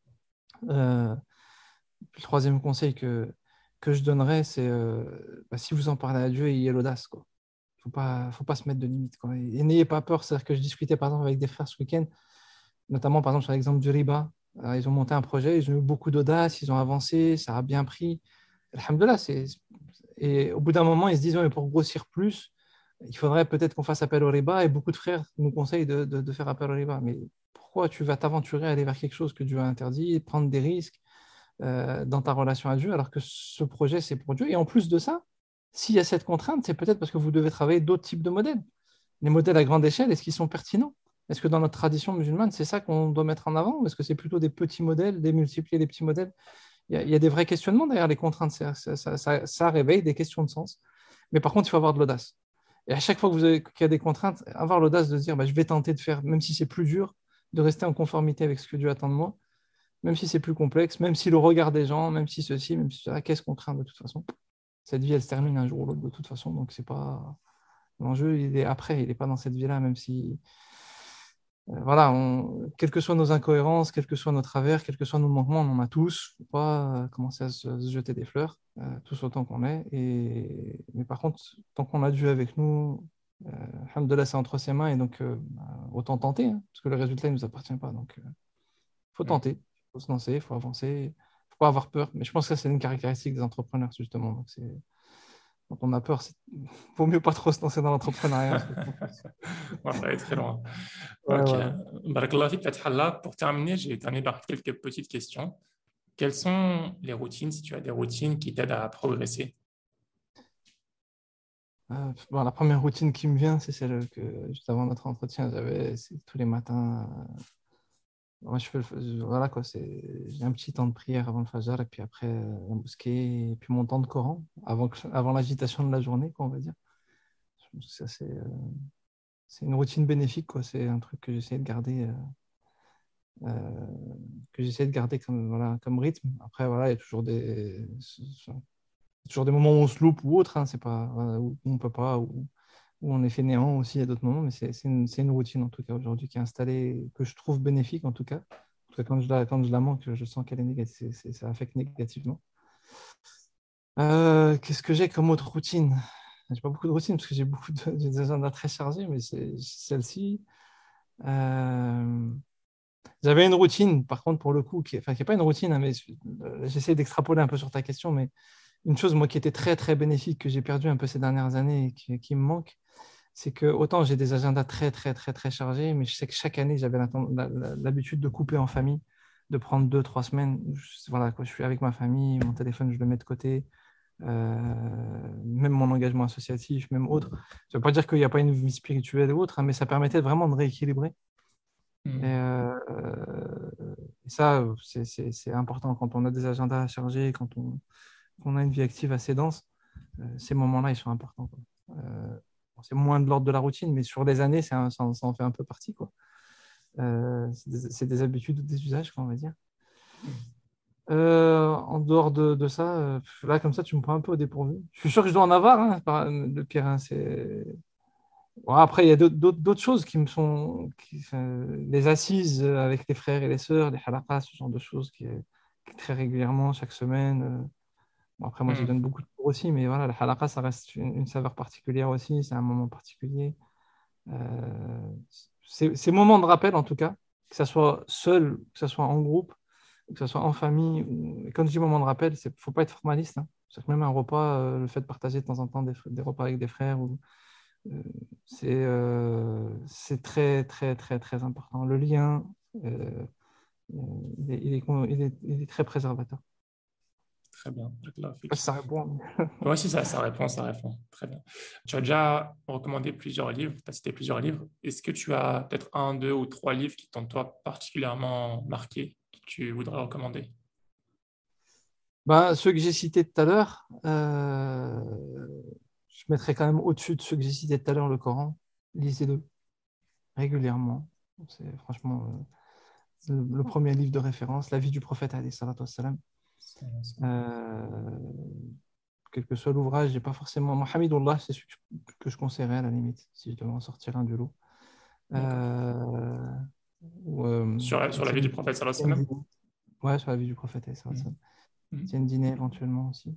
Euh, le troisième conseil que, que je donnerais, c'est euh, bah, si vous en parlez à Dieu, ayez l'audace, quoi. Faut pas, faut pas se mettre de limites, quoi. Et, et n'ayez pas peur. C'est-à-dire que je discutais par exemple avec des frères ce week-end, notamment par exemple sur l'exemple du riba. Euh, ils ont monté un projet, ils ont eu beaucoup d'audace, ils ont avancé, ça a bien pris. Alhamdoulilah, c'est... Et au bout d'un moment, ils se disent, ouais, mais pour grossir plus, il faudrait peut-être qu'on fasse appel au riba. Et beaucoup de frères nous conseillent de, de, de faire appel au riba. Mais pourquoi tu vas t'aventurer à aller vers quelque chose que Dieu a interdit, prendre des risques euh, dans ta relation à Dieu, alors que ce projet, c'est pour Dieu. Et en plus de ça, s'il y a cette contrainte, c'est peut-être parce que vous devez travailler d'autres types de modèles. Les modèles à grande échelle, est-ce qu'ils sont pertinents? Est-ce que dans notre tradition musulmane, c'est ça qu'on doit mettre en avant? Ou est-ce que c'est plutôt des petits modèles, démultiplier les petits modèles? Il y, a, il y a des vrais questionnements derrière les contraintes. Ça, ça, ça, ça, ça réveille des questions de sens. Mais par contre, il faut avoir de l'audace. Et à chaque fois que vous avez, qu'il y a des contraintes, avoir l'audace de se dire bah, je vais tenter de faire, même si c'est plus dur, de rester en conformité avec ce que Dieu attend de moi, même si c'est plus complexe, même si le regard des gens, même si ceci, même si cela, qu'est-ce qu'on craint de toute façon? Cette vie, elle se termine un jour ou l'autre de toute façon, donc c'est pas. L'enjeu, il est après, il n'est pas dans cette vie-là, même si euh, voilà, on, quelles que soient nos incohérences, quels que soient nos travers, quels que soient nos manquements, on en a tous. Il ne faut pas euh, commencer à se, se jeter des fleurs, euh, tous autant qu'on est. Et... Mais par contre, tant qu'on a Dieu avec nous, Euh, Alhamdoulilah, c'est entre ses mains et donc euh, bah, autant tenter, hein, parce que le résultat ne nous appartient pas. Donc, il faut Mm. tenter, il faut se lancer, il faut avancer, il ne faut pas avoir peur. Mais je pense que ça, c'est une caractéristique des entrepreneurs, justement. Donc, c'est... Quand on a peur, il vaut mieux pas trop se lancer dans l'entrepreneuriat. Parce que... On va pas aller très loin. Ouais, Ok. voilà. Barakallah fik, Fatih Allah. Pour terminer, j'ai terminé par quelques petites questions. Quelles sont les routines, si tu as des routines qui t'aident à progresser? Euh, bon, la première routine qui me vient, c'est celle que juste avant notre entretien, j'avais, c'est tous les matins. euh, Moi, je fais le- je- voilà quoi, c'est, j'ai un petit temps de prière avant le Fajr et puis après euh, la mosquée et puis mon temps de Coran avant, que- avant l'agitation de la journée, quoi, on va dire. Je pense que ça, c'est, euh, c'est une routine bénéfique, quoi. C'est un truc que j'essaie de garder, euh, euh, que j'essaie de garder comme, voilà, comme rythme. Après, voilà, il y a toujours des, toujours des moments où on se loupe ou autre, hein, c'est pas, voilà, où on peut pas, où, où on est fainéant aussi à d'autres moments, mais c'est c'est une, c'est une routine en tout cas aujourd'hui qui est installée, que je trouve bénéfique en tout cas. Parce que quand je la, quand je la manque, je sens qu'elle est négative, c'est- ça affecte négativement. Euh, qu'est-ce que j'ai comme autre routine? J'ai pas beaucoup de routines parce que j'ai beaucoup de, j'ai des agendas très chargés, mais c'est celle-ci. Euh, J'avais une routine, par contre, pour le coup, qui, enfin, qui n'est pas une routine, hein, mais euh, j'essaie d'extrapoler un peu sur ta question, mais une chose, moi, qui était très, très bénéfique, que j'ai perdu un peu ces dernières années et qui, qui me manque, c'est que autant j'ai des agendas très, très, très, très chargés, mais je sais que chaque année, j'avais l'inten- la- la- l'habitude de couper en famille, de prendre deux, trois semaines. où je- Voilà, quoi, je suis avec ma famille, mon téléphone, je le mets de côté, euh, même mon engagement associatif, même autre. Ça ne veut pas dire qu'il n'y a pas une vie spirituelle ou autre, hein, mais ça permettait vraiment de rééquilibrer. Et, Mm. euh, euh, et ça, c'est c'est- c'est important quand on a des agendas chargés, quand on, qu'on a une vie active assez dense. Euh, ces moments-là, ils sont importants, quoi. Euh, bon, c'est moins de l'ordre de la routine, mais sur les années, c'est un- ça, en ça en fait un peu partie, quoi. Euh, c'est des, c'est des habitudes ou des usages, quoi, on va dire. Euh, en dehors de, de ça, euh, là, comme ça, tu me prends un peu au dépourvu. Je suis sûr que je dois en avoir, hein, par- le pire, hein, c'est... Bon, après, il y a d'autres d'autres- d'autres choses qui me sont... qui- enfin, les assises avec les frères et les sœurs, les halaqas, ce genre de choses qui, qui très régulièrement, chaque semaine. euh, Bon, après, moi, j'y Mm. donne beaucoup de cours aussi, mais voilà, la halaqa, ça reste une, une saveur particulière aussi, c'est un moment particulier. Euh, c'est- Ces moments de rappel, en tout cas, que ce soit seul, que ce soit en groupe, que ce soit en famille, ou... et quand je dis moment de rappel, il ne faut pas être formaliste, hein. C'est que même un repas, euh, le fait de partager de temps en temps des, des repas avec des frères, ou, euh, c'est euh, c'est très, très, très, très important. Le lien, euh, euh, il est, il est- il est- il est très préservateur. Très bien. Barakallah Je sais pas fik. si ça répond. Oui, c'est ça, ça répond, ça répond. Très bien. Tu as déjà recommandé plusieurs livres, tu as cité plusieurs livres. Est-ce que tu as peut-être un, deux ou trois livres qui t'ont toi particulièrement marqué, que tu voudrais recommander? Bah, ceux que j'ai cités tout à l'heure, euh, je mettrais quand même au-dessus de ceux que j'ai cités tout à l'heure, le Coran. Lisez-le régulièrement. C'est franchement euh, le, le premier livre de référence, la vie du prophète, alayhi salatu wassalam. Euh, Quel que soit l'ouvrage, j'ai pas forcément. Mohamedullah, c'est celui que je, que je conseillerais à la limite, si je devais en sortir un du lot. D'accord. Euh, ou, euh, Sur, sur la vie du Étienne, prophète, sallallahu Étienne alayhi wa Dîné. Ouais, sur la vie du prophète, alayhi salatu sallam. wassalam. Mhm. Étienne Dîné éventuellement aussi.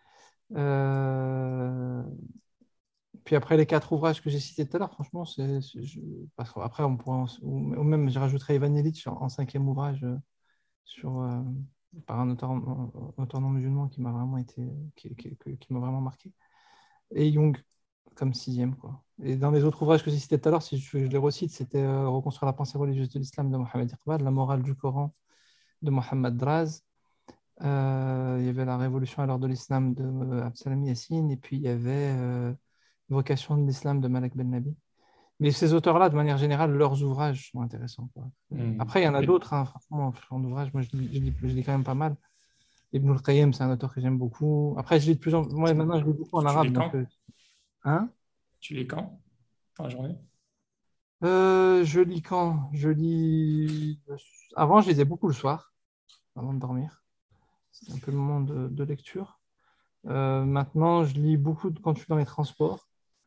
Euh, Puis après les quatre ouvrages que j'ai cités tout à l'heure, franchement, c'est, c'est- je- parce qu'après, on pourrait, en- ou ou même, je rajouterais Ivan Illich en, en cinquième ouvrage euh, sur, euh, par un auteur, un auteur non musulman qui m'a vraiment été, qui, qui- qui- qui m'a vraiment marqué. Et Jung comme sixième, quoi. Et dans les autres ouvrages que j'ai cités tout à l'heure, si je, je les recite, c'était euh, Reconstruire la pensée religieuse de l'islam de Mohamed Iqbal, La morale du Coran de Mohamed Draz. Euh, il y avait La révolution à l'heure de l'islam de euh, Absalami Yassine, et puis il y avait euh, Vocation de l'islam de Malek Ben Nabi. Mais ces auteurs-là, de manière générale, leurs ouvrages sont intéressants, quoi. Euh, Mhm. Après, il y en a Et- d'autres, hein, franchement, en ouvrage, moi je lis, je lis- je lis quand même pas mal. Ibn al-Qayyim, c'est un auteur que j'aime beaucoup. Après, je lis de plus en moi maintenant, je lis beaucoup en Tu arabe, lis donc. quand? euh, Hein? Tu lis quand dans la journée? Euh, je lis quand? Je lis. Avant, je lisais beaucoup le soir, avant de dormir. C'est un peu le moment de, de lecture. Euh, maintenant, je lis beaucoup de- quand je suis dans les transports.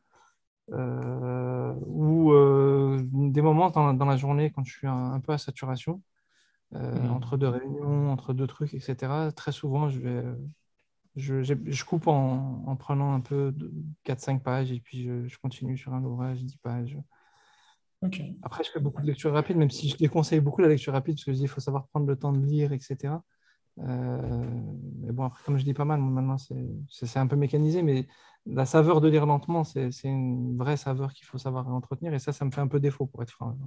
Euh, ou euh, des moments dans, dans la journée quand je suis un, un peu à saturation, euh, entre Mhm. deux réunions, entre deux trucs, et cetera. Très souvent, je vais, Je, j'ai- je coupe en, en prenant un peu de quatre cinq pages et puis je, je continue sur un ouvrage, dix pages. Ok. Après, je fais beaucoup de lecture rapide, même si je déconseille beaucoup la lecture rapide, parce que je dis qu'il faut savoir prendre le temps de lire, et cetera. Euh, mais bon, après, comme je dis pas mal, moi, maintenant, c'est c'est- c'est un peu mécanisé, mais la saveur de lire lentement, c'est c'est une vraie saveur qu'il faut savoir entretenir, et ça, ça me fait un peu défaut, pour être franc.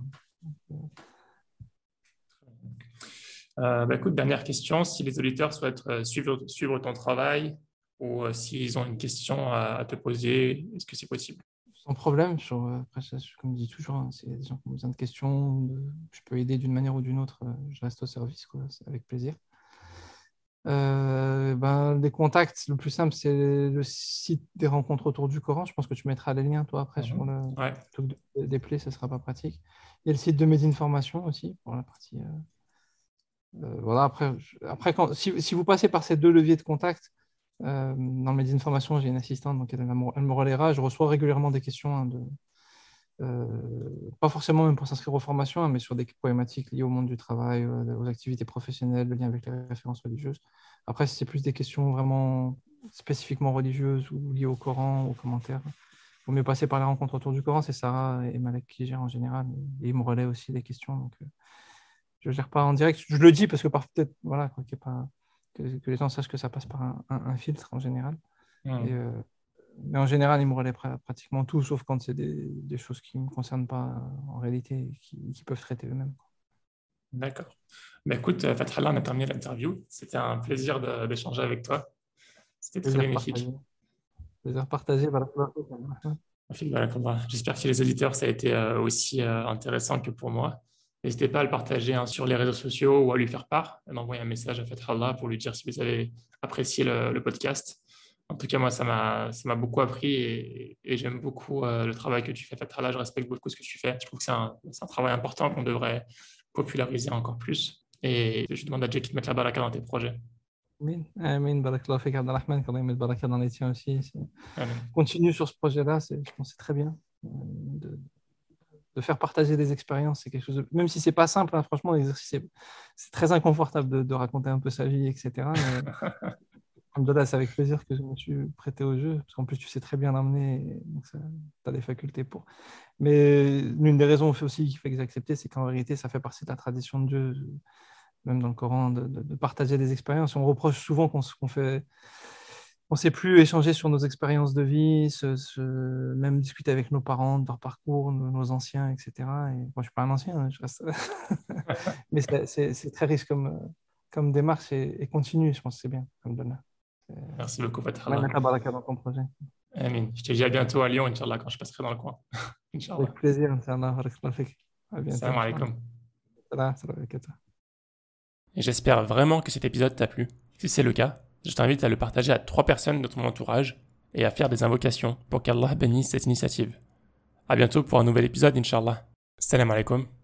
Euh, bah, écoute, dernière question. Si les auditeurs souhaitent euh, suivre, suivre ton travail ou euh, s'ils ont une question à, à te poser, est-ce que c'est possible? Sans problème. Sur, euh, après, ça, je- comme je dis toujours, hein, s'il y a des gens qui ont besoin de questions, de- je peux aider d'une manière ou d'une autre, euh, je reste au service, quoi, c'est avec plaisir. Euh, ben, des contacts, le plus simple, c'est le site des rencontres autour du Coran. Je pense que tu mettras les liens, toi, après, sur Mhm. le. Ouais. Plutôt que de déplier, ce sera pas pratique. Il y a le site de Made in Formation aussi, pour la partie. euh, euh, voilà, après, je- après quand, si, si vous passez par ces deux leviers de contact, euh, dans le Made in Formation, j'ai une assistante, donc elle, va me elle me relaiera. Je reçois régulièrement des questions, hein, de, euh, pas forcément même pour s'inscrire aux formations, hein, mais sur des problématiques liées au monde du travail, euh, aux activités professionnelles, le lien avec les références religieuses. Après, si c'est plus des questions vraiment spécifiquement religieuses ou liées au Coran, aux commentaires, il vaut mieux passer par les rencontres autour du Coran. C'est Sarah et Malek qui gèrent en général, et ils me relaient aussi les questions. Donc, euh, je ne gère pas en direct. Je le dis parce que par peut-être voilà, quoi, qu'il y ait pas, que, que les gens sachent que ça passe par un, un- un filtre en général. Et, Mhm. euh, mais en général, ils me relaient pra- pratiquement tout, sauf quand c'est des, des choses qui ne me concernent pas euh, en réalité et qui, qui peuvent traiter eux-mêmes. D'accord. Bah, écoute, euh, Fathallah, on a terminé l'interview. C'était un plaisir de- d'échanger avec toi. C'était très Plaisir partagé. bénéfique. Plaisir partagé. Voilà. Rafik, barakallah. J'espère que chez les auditeurs, ça a été euh, aussi euh, intéressant que pour moi. N'hésitez pas à le partager hein, sur les réseaux sociaux ou à lui faire part, à m'envoyer un message à Fathallah pour lui dire si vous avez apprécié le, le podcast. En tout cas, moi, ça m'a, ça m'a beaucoup appris et, et j'aime beaucoup euh, le travail que tu fais, Fathallah. Je respecte beaucoup ce que tu fais. Je trouve que c'est un, c'est un travail important qu'on devrait populariser encore plus. Et je demande à Dieu qu'il te mette la baraka dans tes projets. Amin. Amin. Barakallah fik, Abdelrahman. Quand même, baraka dans les tiens aussi. C'est- Amen. Continue sur ce projet-là. C'est, je pense que c'est très bien. euh, De, de faire partager des expériences, c'est quelque chose de... Même si c'est pas simple, hein, franchement, l'exercice, c'est, c'est très inconfortable de, de raconter un peu sa vie, et cetera. Mais alhamdoulilah, c'est avec plaisir que je me suis prêté au jeu, parce qu'en plus, tu sais très bien l'emmener, donc tu as les facultés pour. Mais l'une des raisons aussi qui fait que j'ai accepté, c'est qu'en vérité, ça fait partie de la tradition de Dieu, même dans le Coran, de, de- de partager des expériences. On reproche souvent qu'on s- qu'on fait, on ne sait plus échanger sur nos expériences de vie, se- se- même discuter avec nos parents de leur parcours, nos, nos anciens, et cetera. Et moi, je ne suis pas un ancien, hein, je reste... mais c'est c'est- c'est très riche comme, comme démarche et, et continue, je pense que c'est bien, comme donne. Merci beaucoup, Allah Fathallah. mette la baraka dans ton projet. Amen. Je te dis à bientôt à Lyon, Inch'Allah, quand je passerai dans le coin. Avec Inch'Allah. plaisir, Inch'Allah. Barakallahu fik. À bientôt, Salam Inch'Allah. alaikum. Salam, salam alaikum. Et j'espère vraiment que cet épisode t'a plu. Si c'est le cas, je t'invite à le partager à trois personnes de ton entourage et à faire des invocations pour qu'Allah bénisse cette initiative. À bientôt pour un nouvel épisode, Inch'Allah. Salam alaikum.